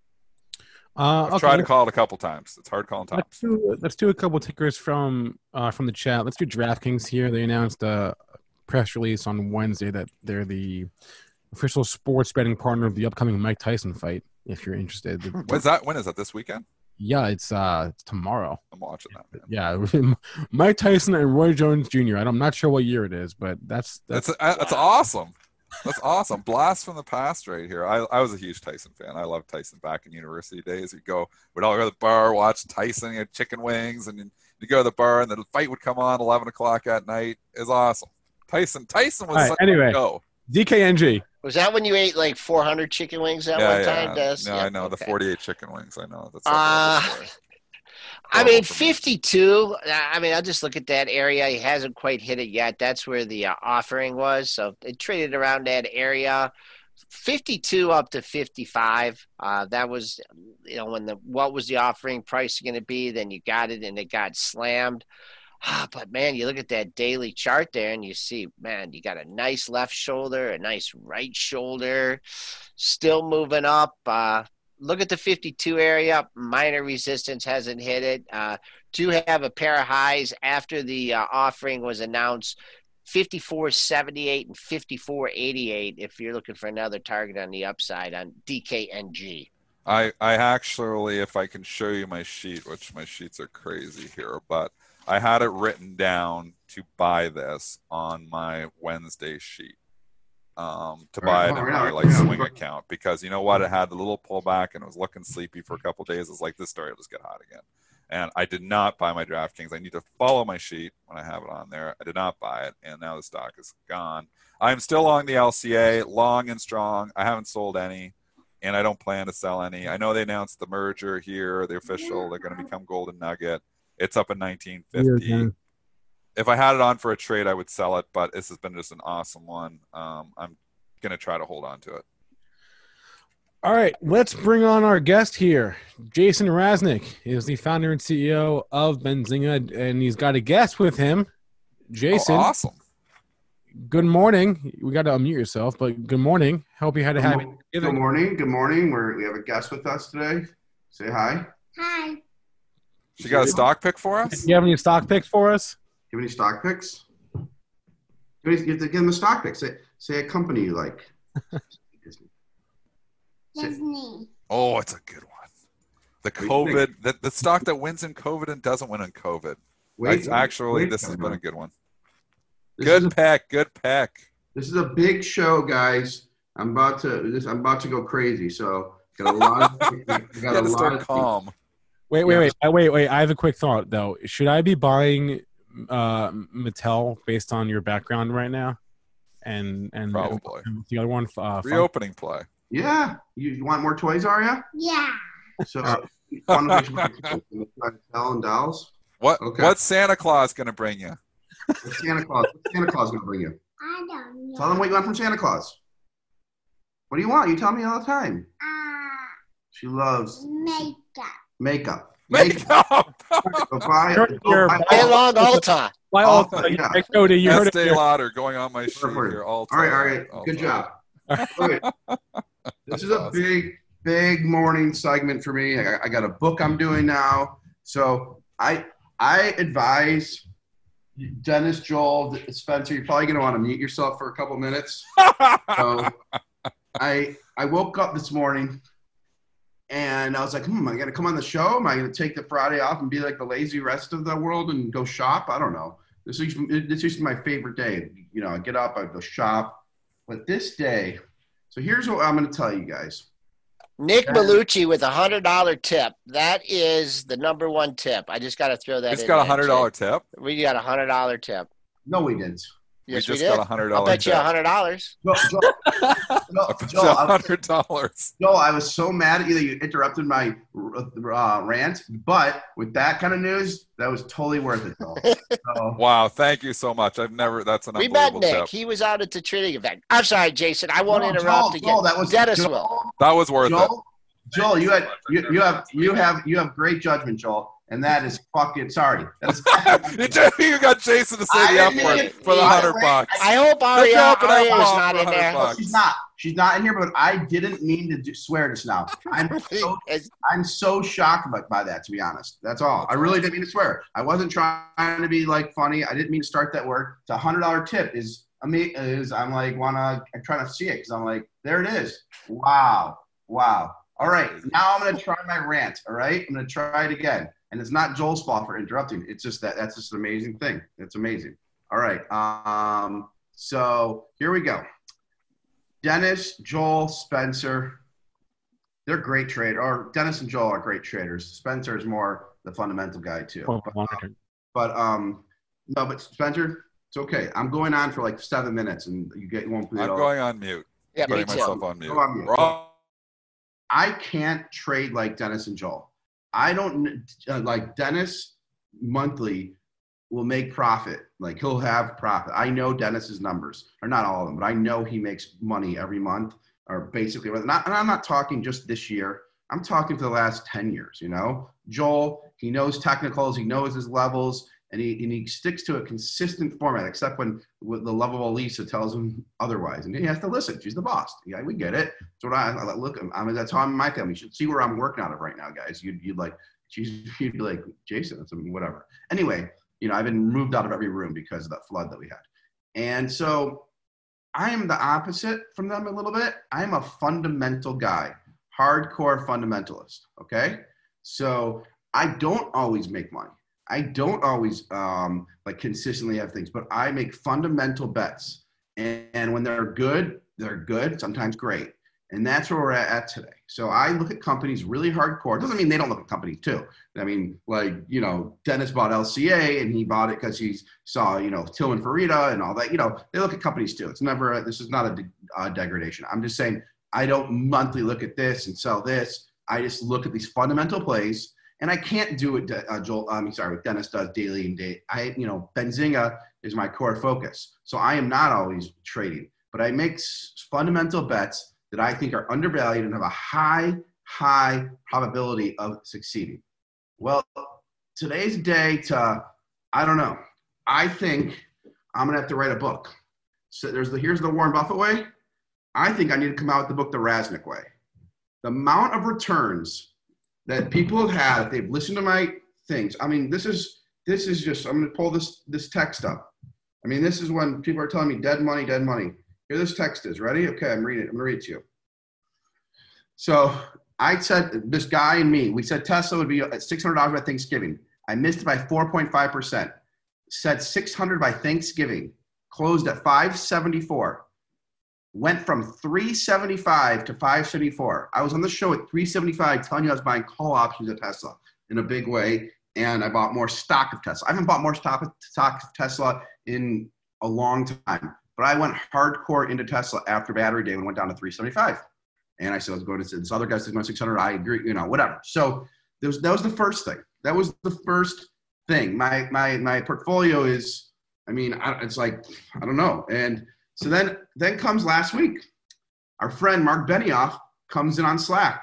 Uh,
I've
okay.
tried to call it a couple times. It's hard calling tops.
Let's do, let's do a couple tickers from, uh, from the chat. Let's do DraftKings here. They announced a press release on Wednesday that they're the official sports betting partner of the upcoming Mike Tyson fight, if you're interested.
When's that? When is that? This weekend?
Yeah, it's uh, it's tomorrow.
I'm watching that, man.
Yeah, Mike Tyson and Roy Jones Junior I'm not sure what year it is, but that's that's
that's, that's awesome. That's awesome. Blast from the past right here. I, I was a huge Tyson fan. I loved Tyson back in university days. We'd go, we'd all go to the bar, watch Tyson, you had chicken wings, and you go to the bar, and the fight would come on eleven o'clock at night. It was awesome. Tyson, Tyson was
right,
such
anyway,
a go.
D K N G.
Was that when you ait like four hundred chicken wings that
yeah,
one
yeah.
time? Des?
No,
yeah,
I know.
okay.
The forty-eight chicken wings. I know. That's
uh, I mean, fifty-two. I mean, I'll just look at that area. He hasn't quite hit it yet. That's where the uh, offering was. So it traded around that area. fifty-two up to fifty-five. Uh, that was, you know, when the what was the offering price going to be? Then you got it, and it got slammed. Ah, but, man, you look at that daily chart there, and you see, man, you got a nice left shoulder, a nice right shoulder, still moving up. Uh, look at the fifty-two area. Minor resistance, hasn't hit it. Uh, do have a pair of highs after the uh, offering was announced, fifty-four seventy-eight and fifty-four eighty-eight if you're looking for another target on the upside on D K N G.
I, I actually, if I can show you my sheet, which my sheets are crazy here, but – I had it written down to buy this on my Wednesday sheet, um, to buy it in my like swing account, because you know what? It had the little pullback and it was looking sleepy for a couple of days. It's like, this story will just get hot again. And I did not buy my DraftKings. I need to follow my sheet when I have it on there. I did not buy it, and now the stock is gone. I'm still long the L C A, long and strong. I haven't sold any. and I don't plan to sell any. I know they announced the merger here, the official. They're going to become Golden Nugget. It's up in nineteen fifty.
Yeah,
if I had it on for a trade, I would sell it, but this has been just an awesome one. Um, I'm going to try to hold on to it.
All right, let's bring on our guest here. Jason Raznick is the founder and C E O of Benzinga, and he's got a guest with him. Jason.
Oh, awesome.
Good morning. We got to unmute yourself, but good morning. Hope you had a
Good,
happy
mo- good morning. Good morning. We're, we have a guest with us today. Say hi.
Hi.
She got a stock pick for us?
Do you have any stock picks for us?
Do you have any stock picks? You have to give them a stock pick. Say, say a company you like. Disney. Say-
Disney.
Oh, it's a good one. The
What do you
COVID, the, the stock that wins in COVID and doesn't win in COVID.
Wait,
I- actually,
wait,
this has been a good one.
This is
Good
a-
pick. Good pick.
This is a big show, guys. I'm about to. This, I'm about to go crazy. So got a lot. Of, I got
You
a
got to
lot
start
of
calm.
Wait, wait,
Yeah.
wait, uh, wait, wait. I have a quick thought though. Should I be buying uh, Mattel based on your background right now? And and
Probably.
and the other one, uh, Fun-
Reopening play.
Yeah. You, you want more toys, Arya?
Yeah.
So fun to Mattel and dolls.
What?
Okay.
What's Santa Claus going to bring you?
What's Santa Claus? What's Santa Claus gonna bring you?
I don't know.
Tell them what you want from Santa Claus. What do you want? You tell me all the time.
Uh,
She loves
makeup.
makeup.
Make up.
So buy,
You're-
go
you're-
buy-
Play along all the time.
Why
Oh,
all?
yeah.
Hey, Cody, you heard it
Estee
here.
Lauder going on my sheet
Perfect.
here. All,
All right,
time.
all right.
All
Good
time.
job. Okay. This is a big, big morning segment for me. I, I got a book I'm doing now. So I I advise Dennis, Joel, Spencer, you're probably going to want to mute yourself for a couple minutes. So I I woke up this morning and I was like, hmm, am I going to come on the show? Am I going to take the Friday off and be like the lazy rest of the world and go shop? I don't know. This is this is my favorite day. You know, I get up, I go shop. But this day, so here's what I'm going to tell you guys.
Nick
Yeah.
Bellucci with a hundred dollar tip. That is the number one tip. I just got to throw that.
It's
in
got a
there,
hundred dollar
Jay.
tip.
We got a hundred dollar tip.
No, we didn't.
Yes,
we
we,
just
did.
got a hundred
I'll
dollar
bet you
tip.
a hundred dollars.
Joel, Joel, Joel, Joel,
A
I,
hundred dollars.
Joel, I was so mad at you that you interrupted my uh, rant. But with that kind of news, that was totally worth it, Joel. So,
Wow, thank you so much. I've never. That's an
We met
unbelievable
Nick.
tip.
He was out at the trading event. I'm sorry, Jason. I won't
No,
interrupt
Joel,
again.
Joel, that was
Dennis
Joel,
will.
That was worth it.
Joel, Joel, you had you, you have you have you have great judgment, Joel, and that is fucking sorry. That is
you just- you got Jason to say
I
the
didn't
F word
mean it.
for the
I-
hundred bucks.
I hope Aria,
drop it
Aria is
off
not
for
in
a
there.
hundred bucks.
She's not. She's not in here, but I didn't mean to do, swear just now. I'm so, I'm so shocked by, by that, to be honest. That's all. I really didn't mean to swear. I wasn't trying to be like funny. I didn't mean to start that word. It's a hundred dollar tip is is I'm like wanna I'm trying to see it because I'm like there it is. Wow, wow. All right, now I'm gonna try my rant. All right, I'm gonna try it again, and it's not Joel's fault for interrupting. It's just that that's just an amazing thing. It's amazing. All right, um, so here we go. Dennis, Joel, Spencer, they're great traders. Or Dennis and Joel are great traders. Spencer is more the fundamental guy too.
Well,
But,
longer
um,
term.
but um, no, but Spencer, it's okay. I'm going on for like seven minutes, and you get you won't believe
I'm
it all.
going on mute.
Yeah, me
Putting
too.
myself on mute.
Go on mute.
We're all-
I can't trade like Dennis and Joel. I don't uh, like Dennis monthly will make profit. Like he'll have profit. I know Dennis's numbers, or not all of them, but I know he makes money every month, or basically. Not, and I'm not talking just this year. I'm talking for the last ten years. You know, Joel, he knows technicals, he knows his levels, and he and he sticks to a consistent format, except when the lovable Lisa tells him otherwise, and he has to listen. She's the boss. Yeah, we get it. That's what I, I look. I mean, that's how I'm in my family. You should see where I'm working out of right now, guys. You'd you'd like, she's you'd be like, Jason, that's whatever. Anyway, you know, I've been moved out of every room because of that flood that we had, and so I am the opposite from them a little bit. I'm a fundamental guy, hardcore fundamentalist. Okay, so I don't always make money. I don't always um, like consistently have things, but I make fundamental bets. And, and when they're good, they're good, sometimes great. And that's where we're at, at today. So I look at companies really hardcore. Doesn't mean they don't look at companies too. I mean, like, you know, Dennis bought L C A and he bought it because he saw, you know, Tillman Fertitta and all that. You know, they look at companies too. It's never, a, this is not a, de- a degradation. I'm just saying I don't monthly look at this and sell this. I just look at these fundamental plays, and I can't do it. Uh, Joel, I mean, sorry, what Dennis does daily and day. I, you know, Benzinga is my core focus, so I am not always trading, but I make s- fundamental bets that I think are undervalued and have a high, high probability of succeeding. Well, today's day to, I don't know. I think I'm gonna have to write a book. So there's the here's the Warren Buffett way. I think I need to come out with the book The Raznick Way. The amount of returns that people have had if they've listened to my things. I mean, this is this is just. I'm gonna pull this this text up. I mean, this is when people are telling me dead money, dead money. Here this text is. Ready? Okay, I'm reading it. I'm gonna read it to you. So I said this guy and me. We said Tesla would be at six hundred dollars by Thanksgiving. I missed it by four point five percent. Said six hundred by Thanksgiving. Closed at five seventy-four. Went from three seventy-five to five seventy-four. I was on the show at three seventy-five telling you I was buying call options at Tesla in a big way, and I bought more stock of Tesla. I haven't bought more stock of, stock of Tesla in a long time, but I went hardcore into Tesla after Battery Day when it went down to three seventy-five. And I said, I was going to this other guy said going six hundred. I agree, you know, whatever. So there was, that was the first thing. That was the first thing. My my my portfolio is, I mean, I, it's like, I don't know. And so then, then comes last week. Our friend Mark Benioff comes in on Slack.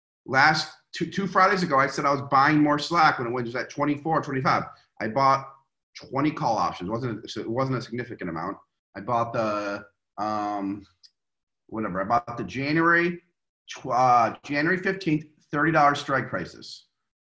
Last two, two Fridays ago, I said I was buying more Slack when it was at twenty-four, twenty-five. I bought twenty call options. It wasn't, it wasn't a significant amount. I bought the, um, whatever. I bought the January, uh, January fifteenth, thirty dollars strike prices.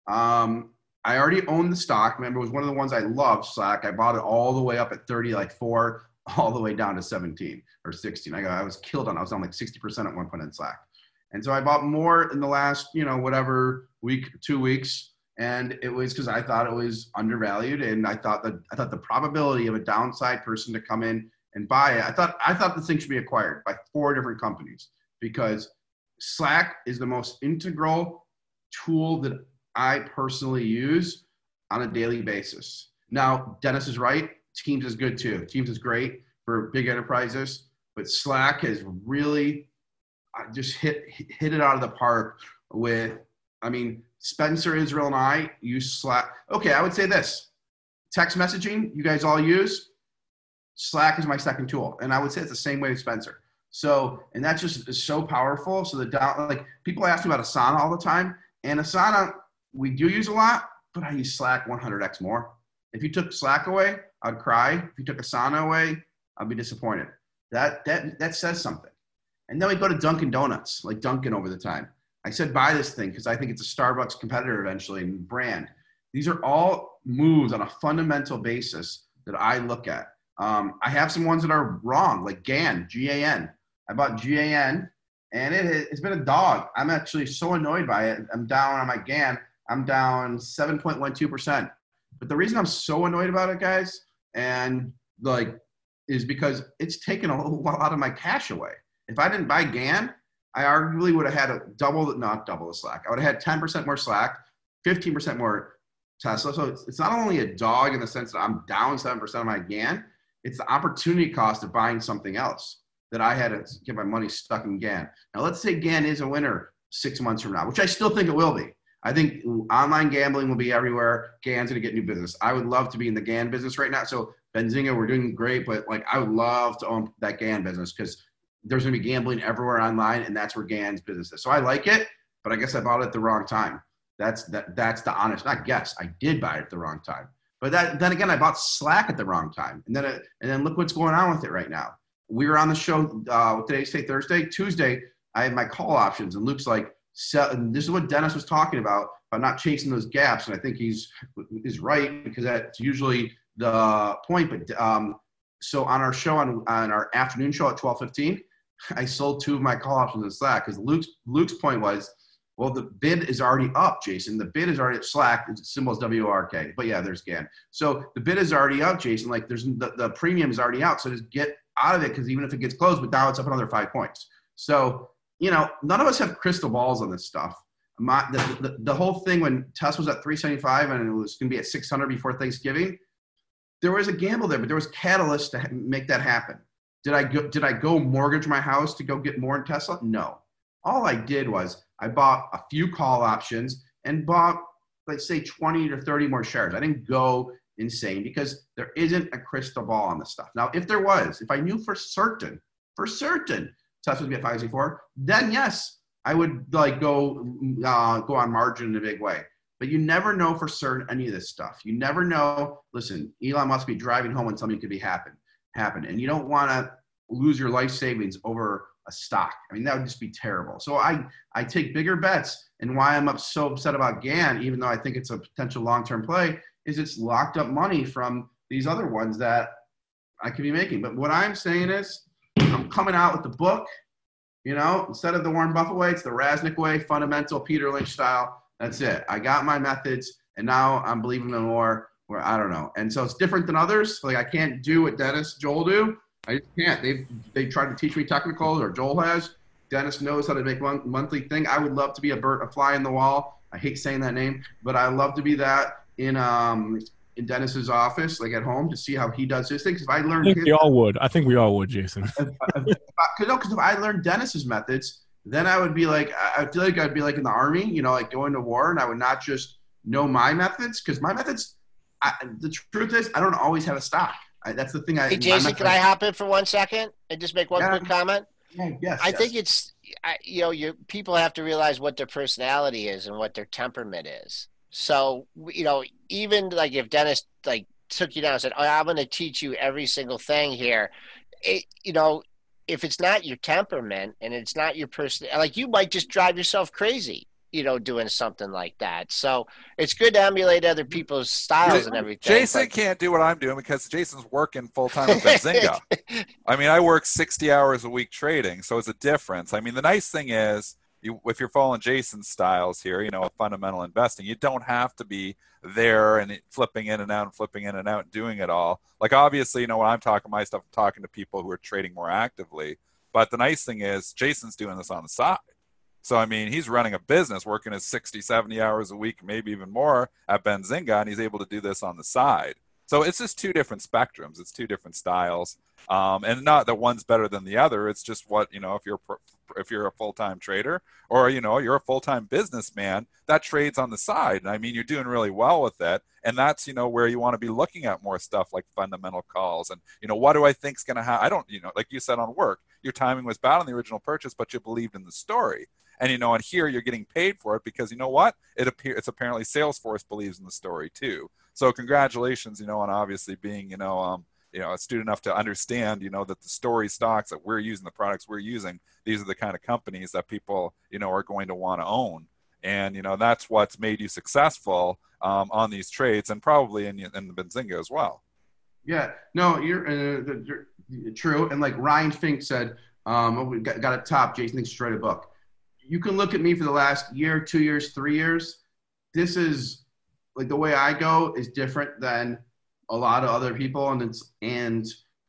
Um, I already owned the stock. Remember, it was one of the ones I loved, Slack. I bought it all the way up at thirty, like four, all the way down to seventeen or sixteen. I got, I was killed on, I was down like sixty percent at one point in Slack. And so I bought more in the last, you know, whatever week, two weeks. And it was because I thought it was undervalued. And I thought that, I thought the probability of a downside person to come in and buy it, I thought, I thought this thing should be acquired by four different companies because Slack is the most integral tool that I personally use on a daily basis. Now, Dennis is right. Teams is good too. Teams is great for big enterprises, but Slack has really just hit hit it out of the park with, I mean, Spencer, Israel, and I use Slack. Okay, I would say this. Text messaging, you guys all use. Slack is my second tool. And I would say it's the same way with Spencer. So, and that just is so powerful. So the down, like people ask me about Asana all the time. And Asana, we do use a lot, but I use Slack one hundred x more. If you took Slack away, I'd cry. If you took Asana away, I'd be disappointed. That that that says something. And then we go to Dunkin' Donuts, like Dunkin' over the time. I said buy this thing because I think it's a Starbucks competitor eventually and brand. These are all moves on a fundamental basis that I look at. Um, I have some ones that are wrong, like G A N, G A N. I bought G A N, and it, it's been a dog. I'm actually so annoyed by it. I'm down on my G A N. I'm down seven point one two percent. But the reason I'm so annoyed about it, guys, and like, is because it's taken a lot of my cash away. If I didn't buy G A N, I arguably would have had a double, not double the Slack. I would have had ten percent more Slack, fifteen percent more Tesla. So it's, it's not only a dog in the sense that I'm down seven percent of my G A N, it's the opportunity cost of buying something else that I had to get my money stuck in G A N. Now, let's say G A N is a winner six months from now, which I still think it will be. I think online gambling will be everywhere. G A N's going to get new business. I would love to be in the G A N business right now. So Benzinga, we're doing great, but like I would love to own that G A N business because there's going to be gambling everywhere online, and that's where G A N's business is. So I like it, but I guess I bought it at the wrong time. That's that. That's the honest, not guess. I did buy it at the wrong time. But that, then again, I bought Slack at the wrong time. And then it, and then look what's going on with it right now. We were on the show, uh, today's say Thursday, Tuesday, I had my call options, and Luke's like, so, and this is what Dennis was talking about, about not chasing those gaps. And I think he's is right because that's usually the point. But um, so on our show, on, on our afternoon show at twelve fifteen, I sold two of my call options in Slack because Luke's, Luke's point was, well, the bid is already up, Jason. The bid is already at Slack. The symbol is W O R K. But yeah, there's G A N. So the bid is already up, Jason. Like there's the, the premium is already out. So just get out of it because even if it gets closed, but now it's up another five points. So, you know, none of us have crystal balls on this stuff. My, the, the, the whole thing when Tesla was at three seventy-five and it was going to be at six hundred before Thanksgiving, there was a gamble there, but there was catalyst to make that happen. Did I go, did I go mortgage my house to go get more in Tesla? No. All I did was I bought a few call options and bought, let's say, twenty to thirty more shares. I didn't go insane because there isn't a crystal ball on this stuff. Now, if there was, if I knew for certain, for certain Tesla would be at five sixty-four, then yes, I would like go uh, go on margin in a big way. But you never know for certain any of this stuff. You never know. Listen, Elon must be driving home when something could be happen happen, and you don't want to lose your life savings over a stock. I mean, that would just be terrible. So I I take bigger bets, and why I'm up so upset about G A N, even though I think it's a potential long-term play, is it's locked up money from these other ones that I could be making. But what I'm saying is, I'm coming out with the book. You know, instead of the Warren Buffett way, it's the Rasnick way, fundamental Peter Lynch style. That's it. I got my methods, and now I'm believing them more. Where I don't know, and so it's different than others. Like I can't do what Dennis, Joel do. I just can't. They've they tried to teach me technical, or Joel has. Dennis knows how to make one monthly thing. I would love to be a bird, a fly in the wall. I hate saying that name, but I love to be that in um in Dennis's office, like at home, to see how he does his things. If I learned,
I think
his,
we all would. I think we all would, Jason.
Because no, if I learned Dennis's methods, then I would be like, I feel like I'd be like in the army, you know, like going to war, and I would not just know my methods, because my methods. I, the truth is, I don't always have a stock. I, that's the thing. I,
hey, Jason, can I hop in for one second and just make one
yeah.
quick comment?
Yeah, yes,
I
yes.
think it's, I, you know, you people have to realize what their personality is and what their temperament is. So, you know, even like if Dennis like took you down and said, "Oh, I'm going to teach you every single thing here," it, you know, if it's not your temperament and it's not your person, like you might just drive yourself crazy, you know, doing something like that. So it's good to emulate other people's styles and everything.
Jason
but...
can't do what I'm doing because Jason's working full time with Benzinga. I mean, I work sixty hours a week trading, so it's a difference. I mean, the nice thing is, you, if you're following Jason's styles here, you know, fundamental investing, you don't have to be there and flipping in and out and flipping in and out and doing it all. Like, obviously, you know, when I'm talking my stuff, I'm talking to people who are trading more actively. But the nice thing is, Jason's doing this on the side. So, I mean, he's running a business, working his sixty, seventy hours a week, maybe even more at Benzinga, and he's able to do this on the side. So it's just two different spectrums. It's two different styles. Um, and not that one's better than the other. It's just what, you know, if you're if you're a full-time trader or, you know, you're a full-time businessman that trades on the side. And I mean, you're doing really well with it. And that's, you know, where you want to be looking at more stuff like fundamental calls. And, you know, what do I think's going to happen? I don't, you know, like you said on work, your timing was bad on the original purchase, but you believed in the story. And, you know, and here you're getting paid for it because, you know what? It appears it's apparently Salesforce believes in the story too. So congratulations, you know, on obviously being, you know, um, you know, astute enough to understand, you know, that the story stocks that we're using, the products we're using, these are the kind of companies that people, you know, are going to want to own. And, you know, that's what's made you successful um, on these trades and probably in, in the Benzinga as well.
Yeah, no, you're, uh, you're true. And like Ryan Fink said, um, we got, got a top, Jason thinks to write a book. You can look at me for the last year, two years, three years. This is like the way I go is different than a lot of other people. And it's, and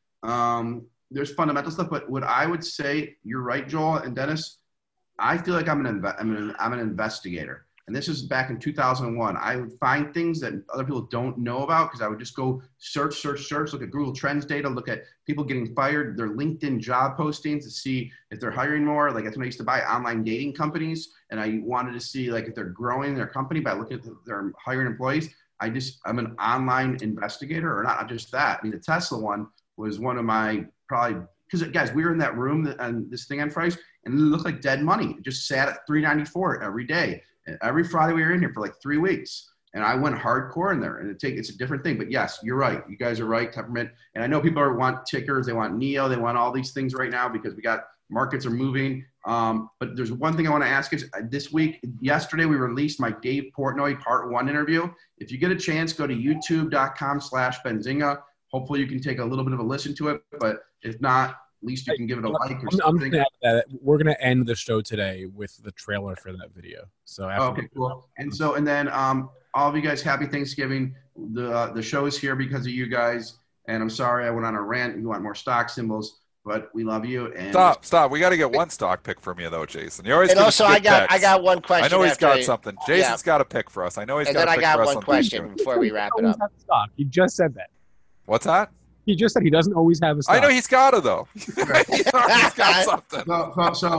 um, there's fundamental stuff, but what I would say, you're right, Joel and Dennis, I feel like I'm an, inve- I'm an, I'm an investigator. And this is back in two thousand one. I would find things that other people don't know about because I would just go search, search, search, look at Google Trends data, look at people getting fired, their LinkedIn job postings to see if they're hiring more. Like that's when I used to buy online dating companies, and I wanted to see like if they're growing their company by looking at their hiring employees. I just, I'm an online investigator, or not just that. I mean, the Tesla one was one of my probably, because guys, we were in that room and this thing on Fridays, and it looked like dead money. It just sat at three ninety-four every day. And every Friday we were in here for like three weeks. And I went hardcore in there. And it take, it's a different thing. But yes, you're right. You guys are right, temperament. And I know people are, want tickers. They want N E O. They want all these things right now because we got markets are moving. Um, but there's one thing I want to ask is uh, this week, yesterday we released my Dave Portnoy part one interview. If you get a chance, go to youtube.com slash Benzinga. Hopefully you can take a little bit of a listen to it. But if not, at least you can give it a like or
I'm,
something.
I'm gonna add that. We're going to end the show today with the trailer for that video. So after
okay, cool. And so, and then um, all of you guys, happy Thanksgiving. The uh, the show is here because of you guys. And I'm sorry I went on a rant. You want more stock symbols, but we love you. And
stop, stop. We got to get one stock pick from you though, Jason. You always
and
give
also
us good
I got
picks.
I got one question.
I know he's got
you,
something. Jason's yeah. got a pick for us. I know he's
and
got a pick for us.
And then I got
on
one question
Tuesday.
before we wrap it up.
Stock. He just said that.
What's that?
He just said he doesn't always have a stock.
I know he's got it though. he's got something.
So, so, so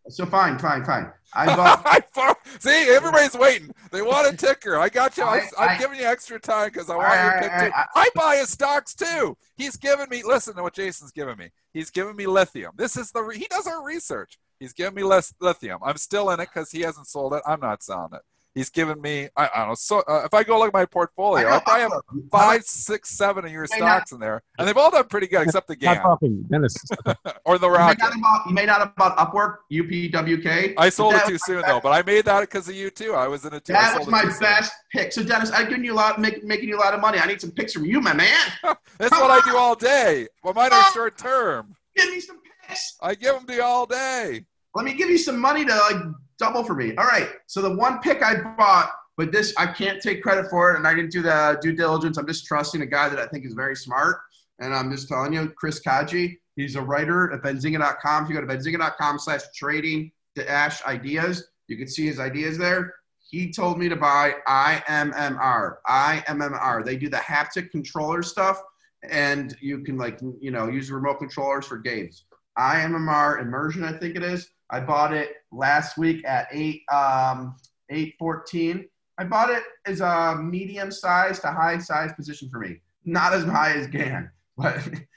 So fine, fine, fine. I bought.
I, see, everybody's waiting. They want a ticker. I got you. I,
I-
I'm
I-
giving you extra time because I want
I-
your
I-
pick
I-
too.
I-
I buy his stocks too. He's giving me. Listen to what Jason's giving me. He's giving me lithium. This is the. He does our research. He's giving me less lithium. I'm still in it because he hasn't sold it. I'm not selling it. He's giving me. I, I don't know. So uh, if I go look at my portfolio, I,
I know,
probably have
Upload.
five, six, seven of your
may
stocks in there, and they've all done pretty good except the
Not
GAN
talking, Dennis.
or the
You may,
Rocket.
not have bought, you may not have bought Upwork, U P W K.
I sold
That
it too
was my
soon
best-
though, but I made that because of you too. I was in it too. I
That
sold
was
it
my
too soon.
best pick. So Dennis, I'm giving you a lot, make, making you a lot of money. I need some picks from you, my man.
That's what I do all day. Well, mine are short term.
Give me some picks.
I give them to you all day.
Let me give you some money to like double for me. All right. So the one pick I bought, but this I can't take credit for it, and I didn't do the due diligence. I'm just trusting a guy that I think is very smart, and I'm just telling you, Chris Kaji. He's a writer at benzinga dot com. If you go to benzinga dot com slash trading dash ideas, you can see his ideas there. He told me to buy I M M R. I M M R. They do the haptic controller stuff, and you can like you know use remote controllers for games. I M M R Immersion, I think it is. I bought it last week at eight um, eight fourteen. I bought it as a medium size to high size position for me. Not as high as GAN, but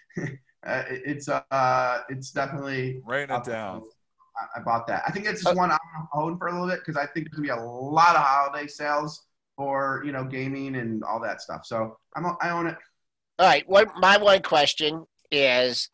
it's uh it's definitely
Writing it down.
I, I bought that. I think it's just one I'm gonna own for a little bit because I think there's gonna be a lot of holiday sales for you know gaming and all that stuff. So I'm I own it.
All right. What my one question is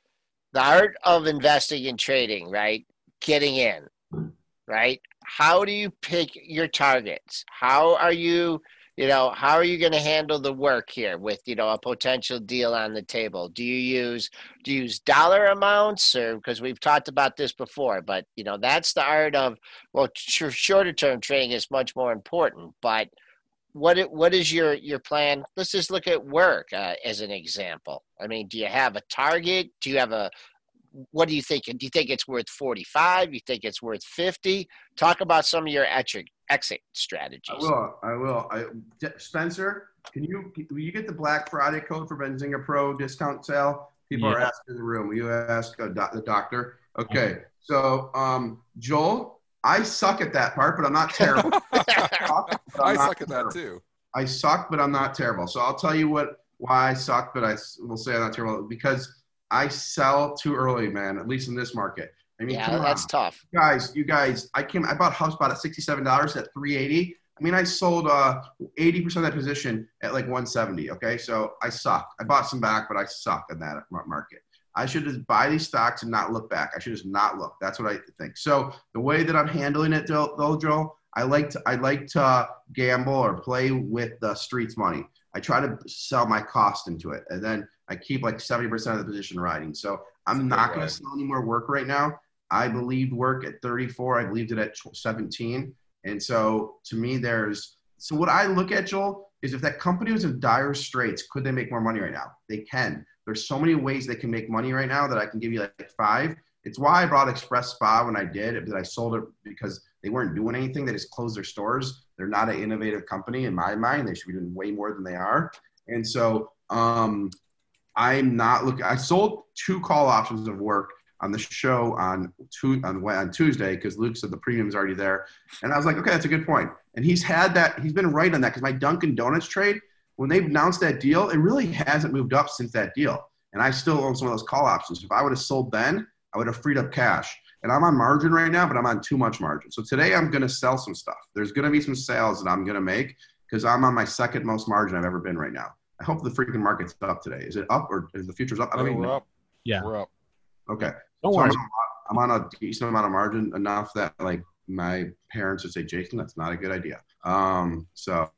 the art of investing and trading, right? Getting in, right? How do you pick your targets? How are you, you know, how are you going to handle the work here with, you know, a potential deal on the table? Do you use, do you use dollar amounts or, because we've talked about this before, but, you know, that's the art of, well, sh- shorter term trading is much more important, but what, it, what is your, your plan? Let's just look at work uh, as an example. I mean, do you have a target? Do you have a, what do you think? Do you think it's worth forty-five? You think it's worth fifty? Talk about some of your exit exit strategies.
I will. I will. I, Spencer, can you will you get the Black Friday code for Benzinga Pro discount sale? People
Yeah.
are asking in the room. Will you ask uh, doc, the doctor? Okay. So, um, Joel, I suck at that part, but I'm not terrible. I suck, but
I
I'm not
suck at that
terrible.
too.
I suck, but I'm not terrible. So I'll tell you what why I suck, but I s- will say I'm not terrible because I sell too early, man. At least in this market. I mean,
Yeah,
come
that's
on.
tough.
guys, you guys, I came, I bought HubSpot at sixty-seven dollars at three eighty. I mean, I sold uh, eighty percent of that position at like one seventy. Okay. So I suck. I bought some back, but I suck in that mar- market. I should just buy these stocks and not look back. I should just not look. That's what I think. So the way that I'm handling it though, though Joel, I like to, I like to gamble or play with the streets money. I try to sell my cost into it. And then I keep like seventy percent of the position riding. So I'm not going to sell any more work right now. I believed work at thirty-four. I believed it at seventeen. And so to me, there's – so what I look at, Joel, is if that company was in dire straits, could they make more money right now? They can. There's so many ways they can make money right now that I can give you like five. It's why I brought Express Spa when I did. That I sold it because they weren't doing anything. They just closed their stores. They're not an innovative company in my mind. They should be doing way more than they are. And so um, I'm not looking – I sold two call options of work on the show on tu- on, on Tuesday because Luke said the premium's already there. And I was like, okay, that's a good point. And he's had that – he's been right on that because my Dunkin' Donuts trade, when they've announced that deal, it really hasn't moved up since that deal. And I still own some of those call options. If I would have sold then, I would have freed up cash. And I'm on margin right now, but I'm on too much margin. So today I'm going to sell some stuff. There's going to be some sales that I'm going to make because I'm on my second most margin I've ever been right now. I hope the freaking market's up today. Is it up or is the futures up? I don't
Oh,
even
we're
know.
up.
Yeah.
We're up.
Okay.
Don't
So
worry.
I'm, I'm on a decent amount of margin, enough that like my parents would say, Jason, that's not a good idea. Um, so,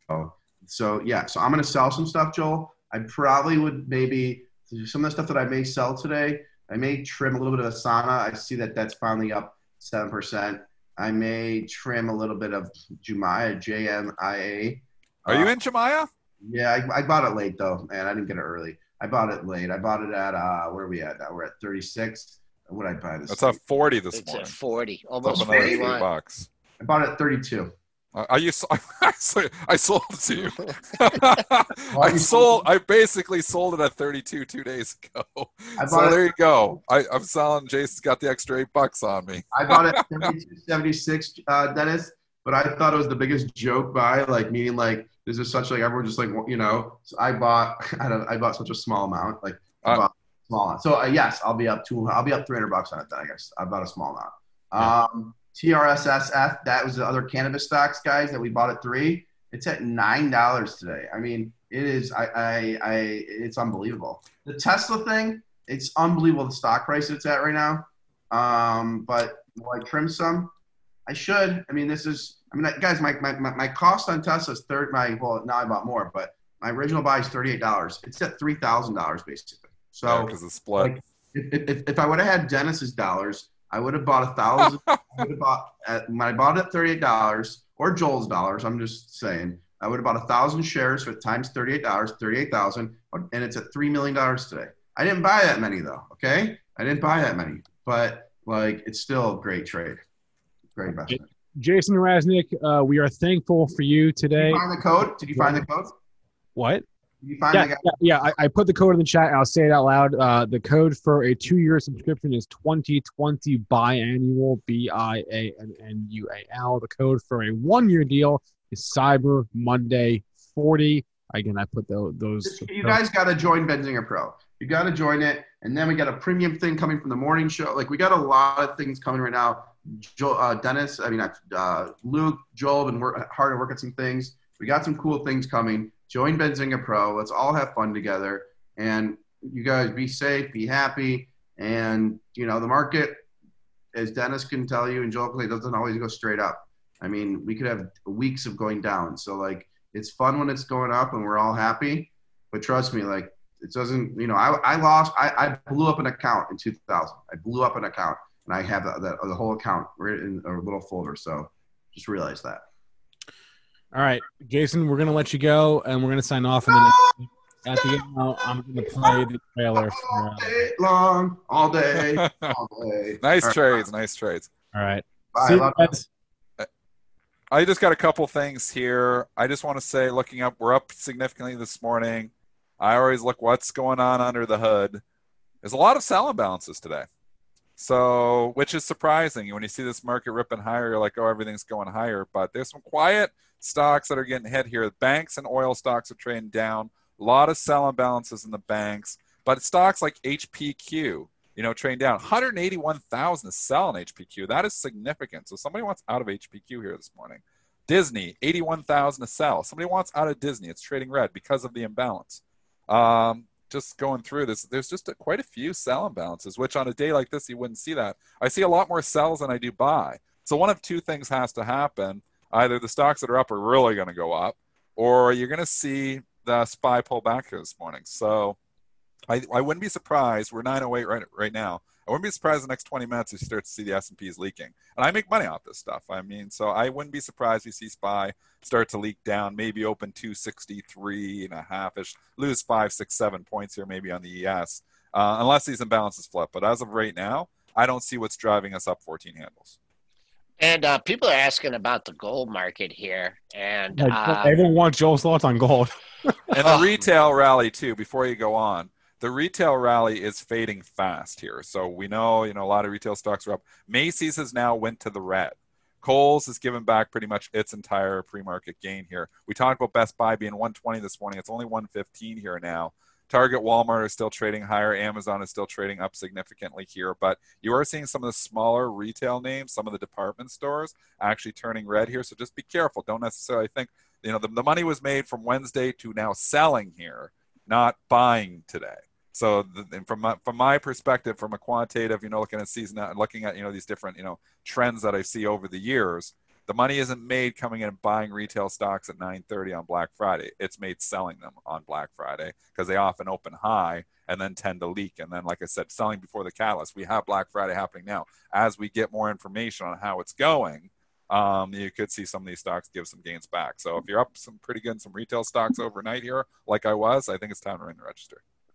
so yeah, so I'm going to sell some stuff, Joel. I probably would maybe some of the stuff that I may sell today. I may trim a little bit of Asana. I see that that's finally up seven percent. I may trim a little bit of Jumia, J M I A.
Are you in Jemaya?
Yeah, I, I bought it late though, man. I didn't get it early. I bought it late. I bought it at uh, where are we at now? We're at thirty-six. What did I buy this?
That's a forty this
It's
morning.
at forty,
It's
almost
up another three
forty-one.
bucks.
I bought it at thirty-two.
I, I used to, I, I sold it to you. I sold. I basically sold it at thirty-two two days ago. So
it,
there you go. I, I'm selling. Jason's got the extra eight bucks on me.
I bought it at thirty-two seventy-six, uh, Dennis. But I thought it was the biggest joke buy, like meaning like this is such like everyone just like you know. So I bought. I don't. I bought such a small amount, like I bought a small amount. So uh, yes, I'll be up two. I'll be up three hundred bucks on it. Then I guess I bought a small amount. Um, T R S S F, that was the other cannabis stocks, guys, that we bought at three. It's at nine dollars today. I mean, it is. I, I, I, it's unbelievable. The Tesla thing, it's unbelievable the stock price it's at right now. Um, but will I trim some? I should. I mean, this is. I mean, guys, my my my cost on Tesla is third. My well, now I bought more, but my original buy is thirty-eight dollars. It's at three thousand dollars basically. So
because yeah, it's split.
Like, if, if if I would have had Dennis's dollars, I would have bought a thousand. I would have bought at, when I bought it at thirty-eight dollars or Joel's dollars. I'm just saying I would have bought a thousand shares for times thirty-eight dollars, thirty-eight thousand, and it's at three million dollars today. I didn't buy that many though. Okay, I didn't buy that many, but like it's still a great trade, great investment.
Jason Raznick, uh, we are thankful for you today.
Did you find the code? Did you find the code?
What?
Did you find
yeah,
the
yeah, yeah. I, I put the code in the chat. And I'll say it out loud. Uh, the code for a two-year subscription is twenty twenty biannual, B I A N N U A L. The code for a one-year deal is Cyber Monday forty. Again, I put the, those.
You guys got to join Benzinger Pro. You got to join it, and then we got a premium thing coming from the morning show. Like we got a lot of things coming right now. Joel, uh, Dennis, I mean, uh, Luke, Joel have been work, hard at work at some things. We got some cool things coming. Join Benzinger Pro. Let's all have fun together. And you guys be safe, be happy. And, you know, the market, as Dennis can tell you and Joel can say, doesn't always go straight up. I mean, we could have weeks of going down. So, like, it's fun when it's going up and we're all happy. But trust me, like, it doesn't, you know, I, I lost, I, I blew up an account in two thousand. I blew up an account. And I have that, that the whole account right in a little folder. So just realize that.
All right, Jason, we're going to let you go, and we're going to sign off. And then at the end, now, I'm going to play the trailer. For, uh...
All day long, all day, all day.
Nice
all
trades,
right.
nice trades.
All right.
Bye.
See you guys.
I just got a couple things here. I just want to say, looking up, we're up significantly this morning. I always look what's going on under the hood. There's a lot of sell imbalances today. So, which is surprising. When you see this market ripping higher, you're like, oh, everything's going higher. But there's some quiet stocks that are getting hit here. Banks and oil stocks are trading down. A lot of sell imbalances in the banks. But stocks like H P Q, you know, trading down. one hundred eighty-one thousand to sell in H P Q. That is significant. So somebody wants out of H P Q here this morning. Disney, eighty-one thousand to sell. Somebody wants out of Disney. It's trading red because of the imbalance. Um, just going through this, there's just a, quite a few sell imbalances, which on a day like this, you wouldn't see that. I see a lot more sells than I do buy. So one of two things has to happen. Either the stocks that are up are really going to go up, or you're going to see the S P Y pull back here this morning. So I, I wouldn't be surprised. We're nine oh eight right, right now. I wouldn't be surprised in the next twenty minutes if you start to see the S and Ps leaking. And I make money off this stuff. I mean, so I wouldn't be surprised if you see S P Y start to leak down, maybe open two sixty-three and a half-ish, lose five, six, seven points here maybe on the E S, uh, unless these imbalances flip. But as of right now, I don't see what's driving us up fourteen handles.
And uh, people are asking about the gold market here. And uh,
everyone wants Joel's thoughts on gold.
And the retail rally, too, before you go on. The retail rally is fading fast here. So we know, you know, a lot of retail stocks are up. Macy's has now went to the red. Kohl's has given back pretty much its entire pre-market gain here. We talked about Best Buy being one twenty this morning. It's only one fifteen here now. Target, Walmart are still trading higher. Amazon is still trading up significantly here. But you are seeing some of the smaller retail names, some of the department stores actually turning red here. So just be careful. Don't necessarily think, you know, the, the money was made from Wednesday to now selling here, not buying today. So the, from my, from my perspective, from a quantitative, you know, looking at season and looking at, you know, these different, you know, trends that I see over the years, the money isn't made coming in and buying retail stocks at nine thirty on Black Friday. It's made selling them on Black Friday because they often open high and then tend to leak. And then, like I said, selling before the catalyst. We have Black Friday happening now. As we get more information on how it's going, um, you could see some of these stocks give some gains back. So if you're up some pretty good in some retail stocks overnight here, like I was, I think it's time to ring the register.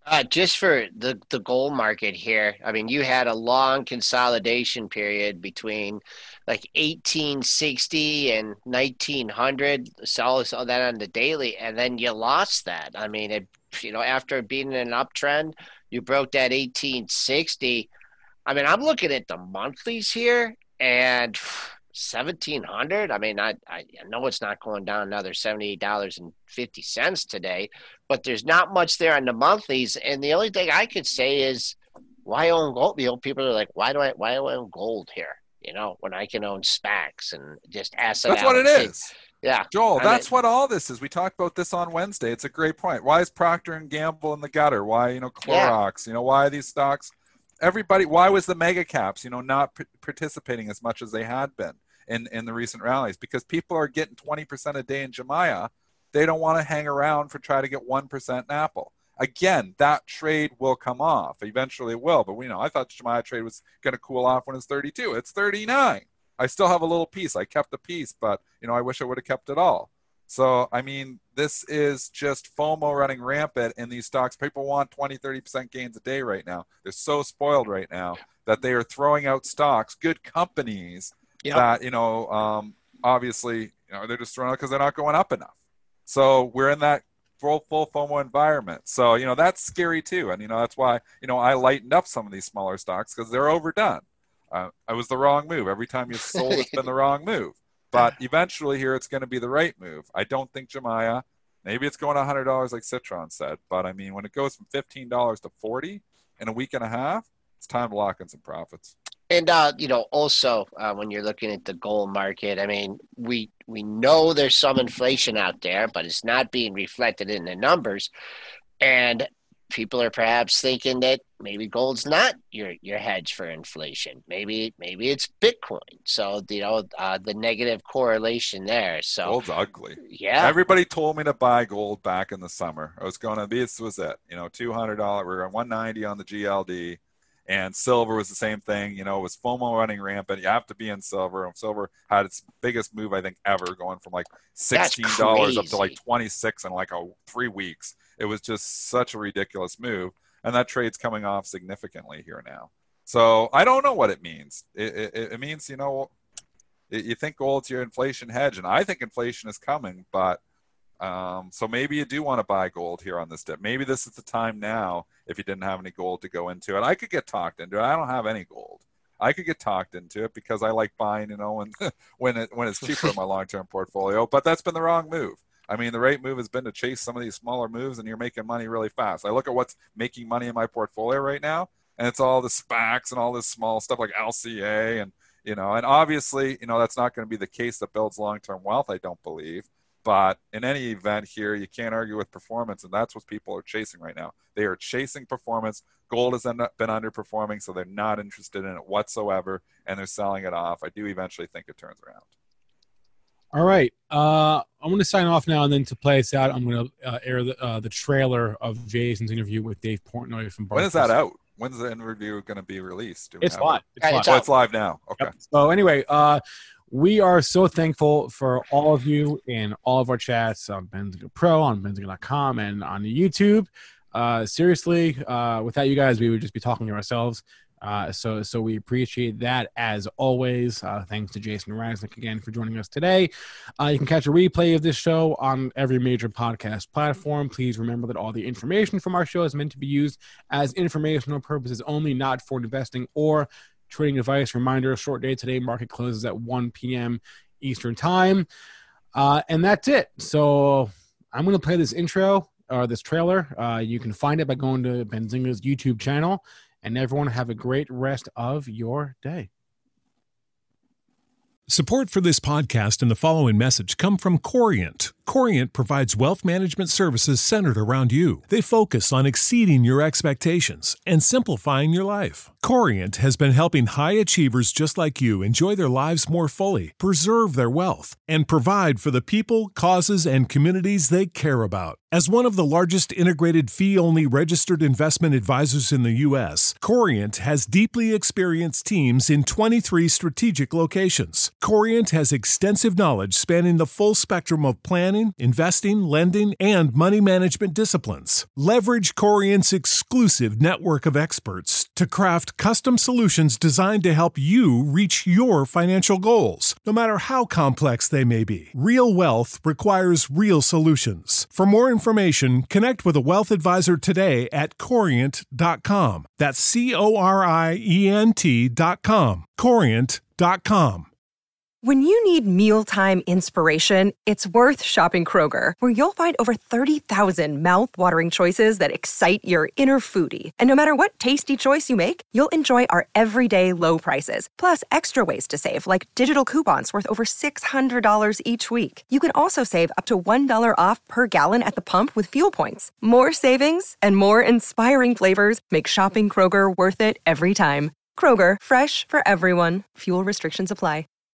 Uh, just for the, the gold market here, I mean, you had a long consolidation period between like eighteen sixty and nineteen hundred, saw saw that on the daily, and then you lost that. I mean, it, you know, after being in an uptrend, you broke that eighteen sixty. I mean, I'm looking at the monthlies here, and seventeen hundred. I mean, I, I know it's not going down another seventy-eight dollars and fifty cents today, but there's not much there on the monthlies. And the only thing I could say is, why own gold? You know, people are like, why do I why do I own gold here? You know, when I can own SPACs and just asset.
That's what it is.
Yeah,
Joel,
I
that's
mean,
what all this is. We talked about this on Wednesday. It's a great point. Why is Procter and Gamble in the gutter? Why, you know, Clorox? Yeah. You know, why are these stocks? Everybody, why was the mega caps, you know, not p- participating as much as they had been in, in the recent rallies? Because people are getting twenty percent a day in Jumia. They don't want to hang around for try to get one percent in Apple. Again, that trade will come off. Eventually it will. But we know, I thought the Jumia trade was going to cool off when it's thirty-two. It's thirty-nine. I still have a little piece. I kept a piece, but, you know, I wish I would have kept it all. So, I mean, this is just FOMO running rampant in these stocks. People want twenty, thirty percent gains a day right now. They're so spoiled right now that they are throwing out stocks, good companies yep. that, you know, um, obviously, you know, they're just throwing out because they're not going up enough. So we're in that full, full FOMO environment. So, you know, that's scary too. And, you know, that's why, you know, I lightened up some of these smaller stocks because they're overdone. Uh, it was the wrong move. Every time you sold, it's been the wrong move. But eventually here, it's going to be the right move. I don't think Jumia, maybe it's going one hundred dollars like Citron said. But, I mean, when it goes from fifteen dollars to forty dollars in a week and a half, it's time to lock in some profits.
And, uh, you know, also uh, when you're looking at the gold market, I mean, we we know there's some inflation out there, but it's not being reflected in the numbers. And people are perhaps thinking that maybe gold's not your your hedge for inflation. Maybe maybe it's Bitcoin. So, you know, uh, the negative correlation there. So
gold's ugly.
Yeah.
Everybody told me to buy gold back in the summer. I was going to be, this was it. You know, two hundred dollars. We were on one ninety on the G L D. And silver was the same thing. You know, it was FOMO running rampant. You have to be in silver. And silver had its biggest move, I think, ever, going from like sixteen dollars up to like twenty-six in like a, three weeks. It was just such a ridiculous move. And that trade's coming off significantly here now. So I don't know what it means. It, it, it means, you know, it, you think gold's your inflation hedge. And I think inflation is coming. But um, so maybe you do want to buy gold here on this dip. Maybe this is the time now if you didn't have any gold to go into it. I could get talked into it. I don't have any gold. I could get talked into it because I like buying, you know, when, when, it, when it's cheaper in my long-term portfolio. But that's been the wrong move. I mean, the right move has been to chase some of these smaller moves, and you're making money really fast. I look at what's making money in my portfolio right now, and it's all the SPACs and all this small stuff like L C A. And, you know, and obviously, you know, that's not going to be the case that builds long-term wealth, I don't believe. But in any event here, you can't argue with performance, and that's what people are chasing right now. They are chasing performance. Gold has been underperforming, so they're not interested in it whatsoever, and they're selling it off. I do eventually think it turns around.
All right. Uh, I'm going to sign off now, and then to play us out, I'm going to uh, air the, uh, the trailer of Jason's interview with Dave Portnoy from Barclays.
When is that out? When's the interview going to be released?
It's live.
It? It's, live. Oh, it's live now. Okay.
Yep. So anyway, uh, we are so thankful for all of you in all of our chats on Benzinga Pro, on benzinga dot com, and on YouTube. Uh, seriously, uh, without you guys, we would just be talking to ourselves. Uh, so, so we appreciate that as always. Uh, thanks to Jason Raznick again for joining us today. Uh, you can catch a replay of this show on every major podcast platform. Please remember that all the information from our show is meant to be used as informational purposes only, not for investing or trading advice. Reminder, short day today. Market closes at one p.m. Eastern time. Uh, and that's it. So I'm going to play this intro or this trailer. Uh, you can find it by going to Benzinga's YouTube channel. And everyone have a great rest of your day.
Support for this podcast and the following message come from Corient. Corient provides wealth management services centered around you. They focus on exceeding your expectations and simplifying your life. Corient has been helping high achievers just like you enjoy their lives more fully, preserve their wealth, and provide for the people, causes, and communities they care about. As one of the largest integrated fee-only registered investment advisors in the U S, Corient has deeply experienced teams in twenty-three strategic locations. Corient has extensive knowledge spanning the full spectrum of planning, planning, investing, lending, and money management disciplines. Leverage Corient's exclusive network of experts to craft custom solutions designed to help you reach your financial goals, no matter how complex they may be. Real wealth requires real solutions. For more information, connect with a wealth advisor today at corient dot com. That's C O R I E N T dot com. corient dot com.
When you need mealtime inspiration, it's worth shopping Kroger, where you'll find over thirty thousand mouth-watering choices that excite your inner foodie. And no matter what tasty choice you make, you'll enjoy our everyday low prices, plus extra ways to save, like digital coupons worth over six hundred dollars each week. You can also save up to one dollar off per gallon at the pump with fuel points. More savings and more inspiring flavors make shopping Kroger worth it every time. Kroger, fresh for everyone. Fuel restrictions apply.